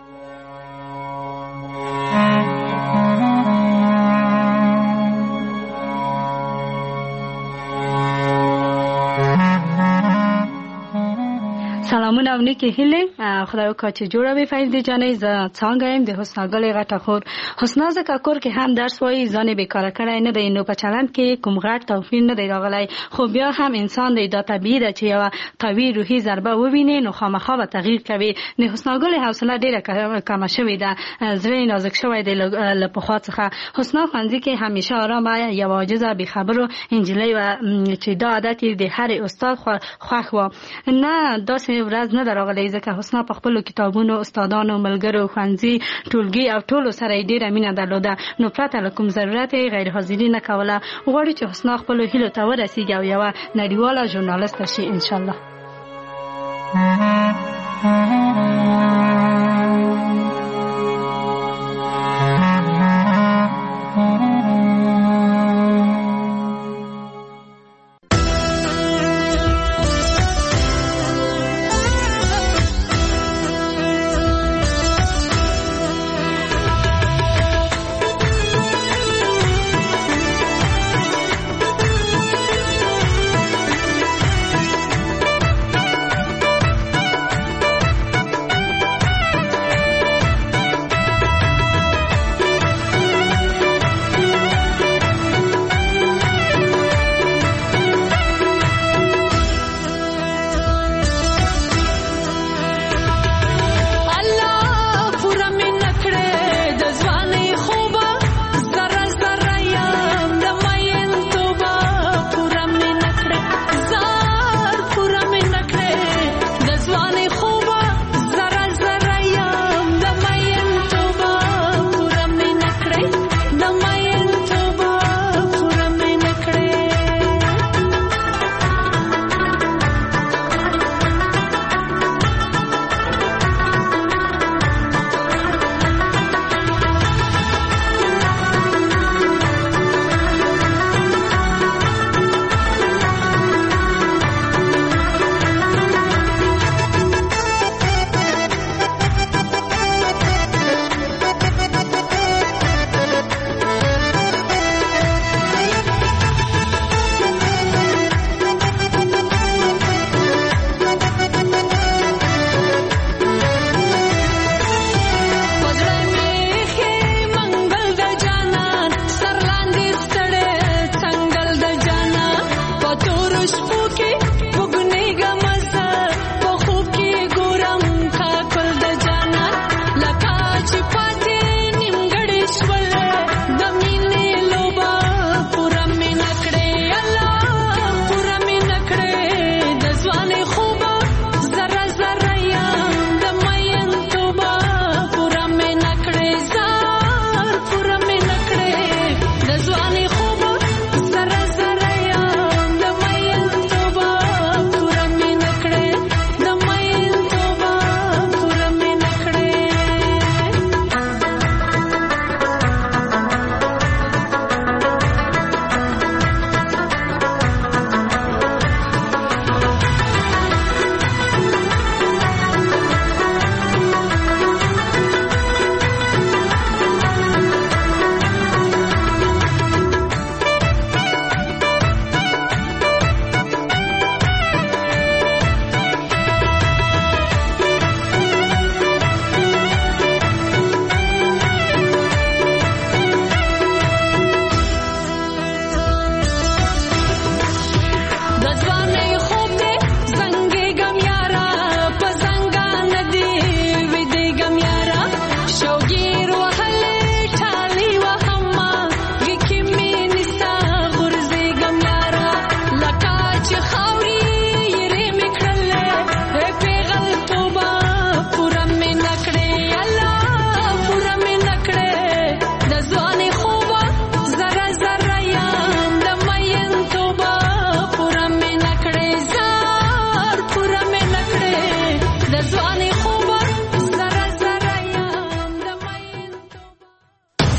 سلامونه او نیکی هیلې. خدای وکړه چې جوړه وي فایده جانې. زه څنګه یم د حسنا ګلې غټه خور. حسنا ځکه کور کې هم درس وایي، ځان یې بیکاره کړی نه دی، نو په چلند کې کوم غټ توپیر نه دی راغلی. خو بیا هم انسان دی، دا طبیعي ده چې یوه قوي روحي ضربه وویني نو خامخا به تغییر کوي. د حسنا ګلې حوصله ډېره کمه شوې ده، زړه یې نازک شوی دی له پخوا څخه. حسنا ښوونځي کې همیشه ارامه، یوه عاجزه بېخبرو نجلۍ وه چې دا عادت یې د هر استاد خوښ و. نه داسې ورځ نه ده راغلی، ځکه حسنا په خپلو کتابونو، استادانو، ملګرو، ښوونځي، ټولګي او ټولو سره یې ډېره مینه درلوده. نو پرته له کوم ضرورت یې غیر حاضري نه کوله. غواړي چې حسنا خپلو هیلو ته ورسیږي او یوه نړیواله ژورنالسته شي انشاءالله.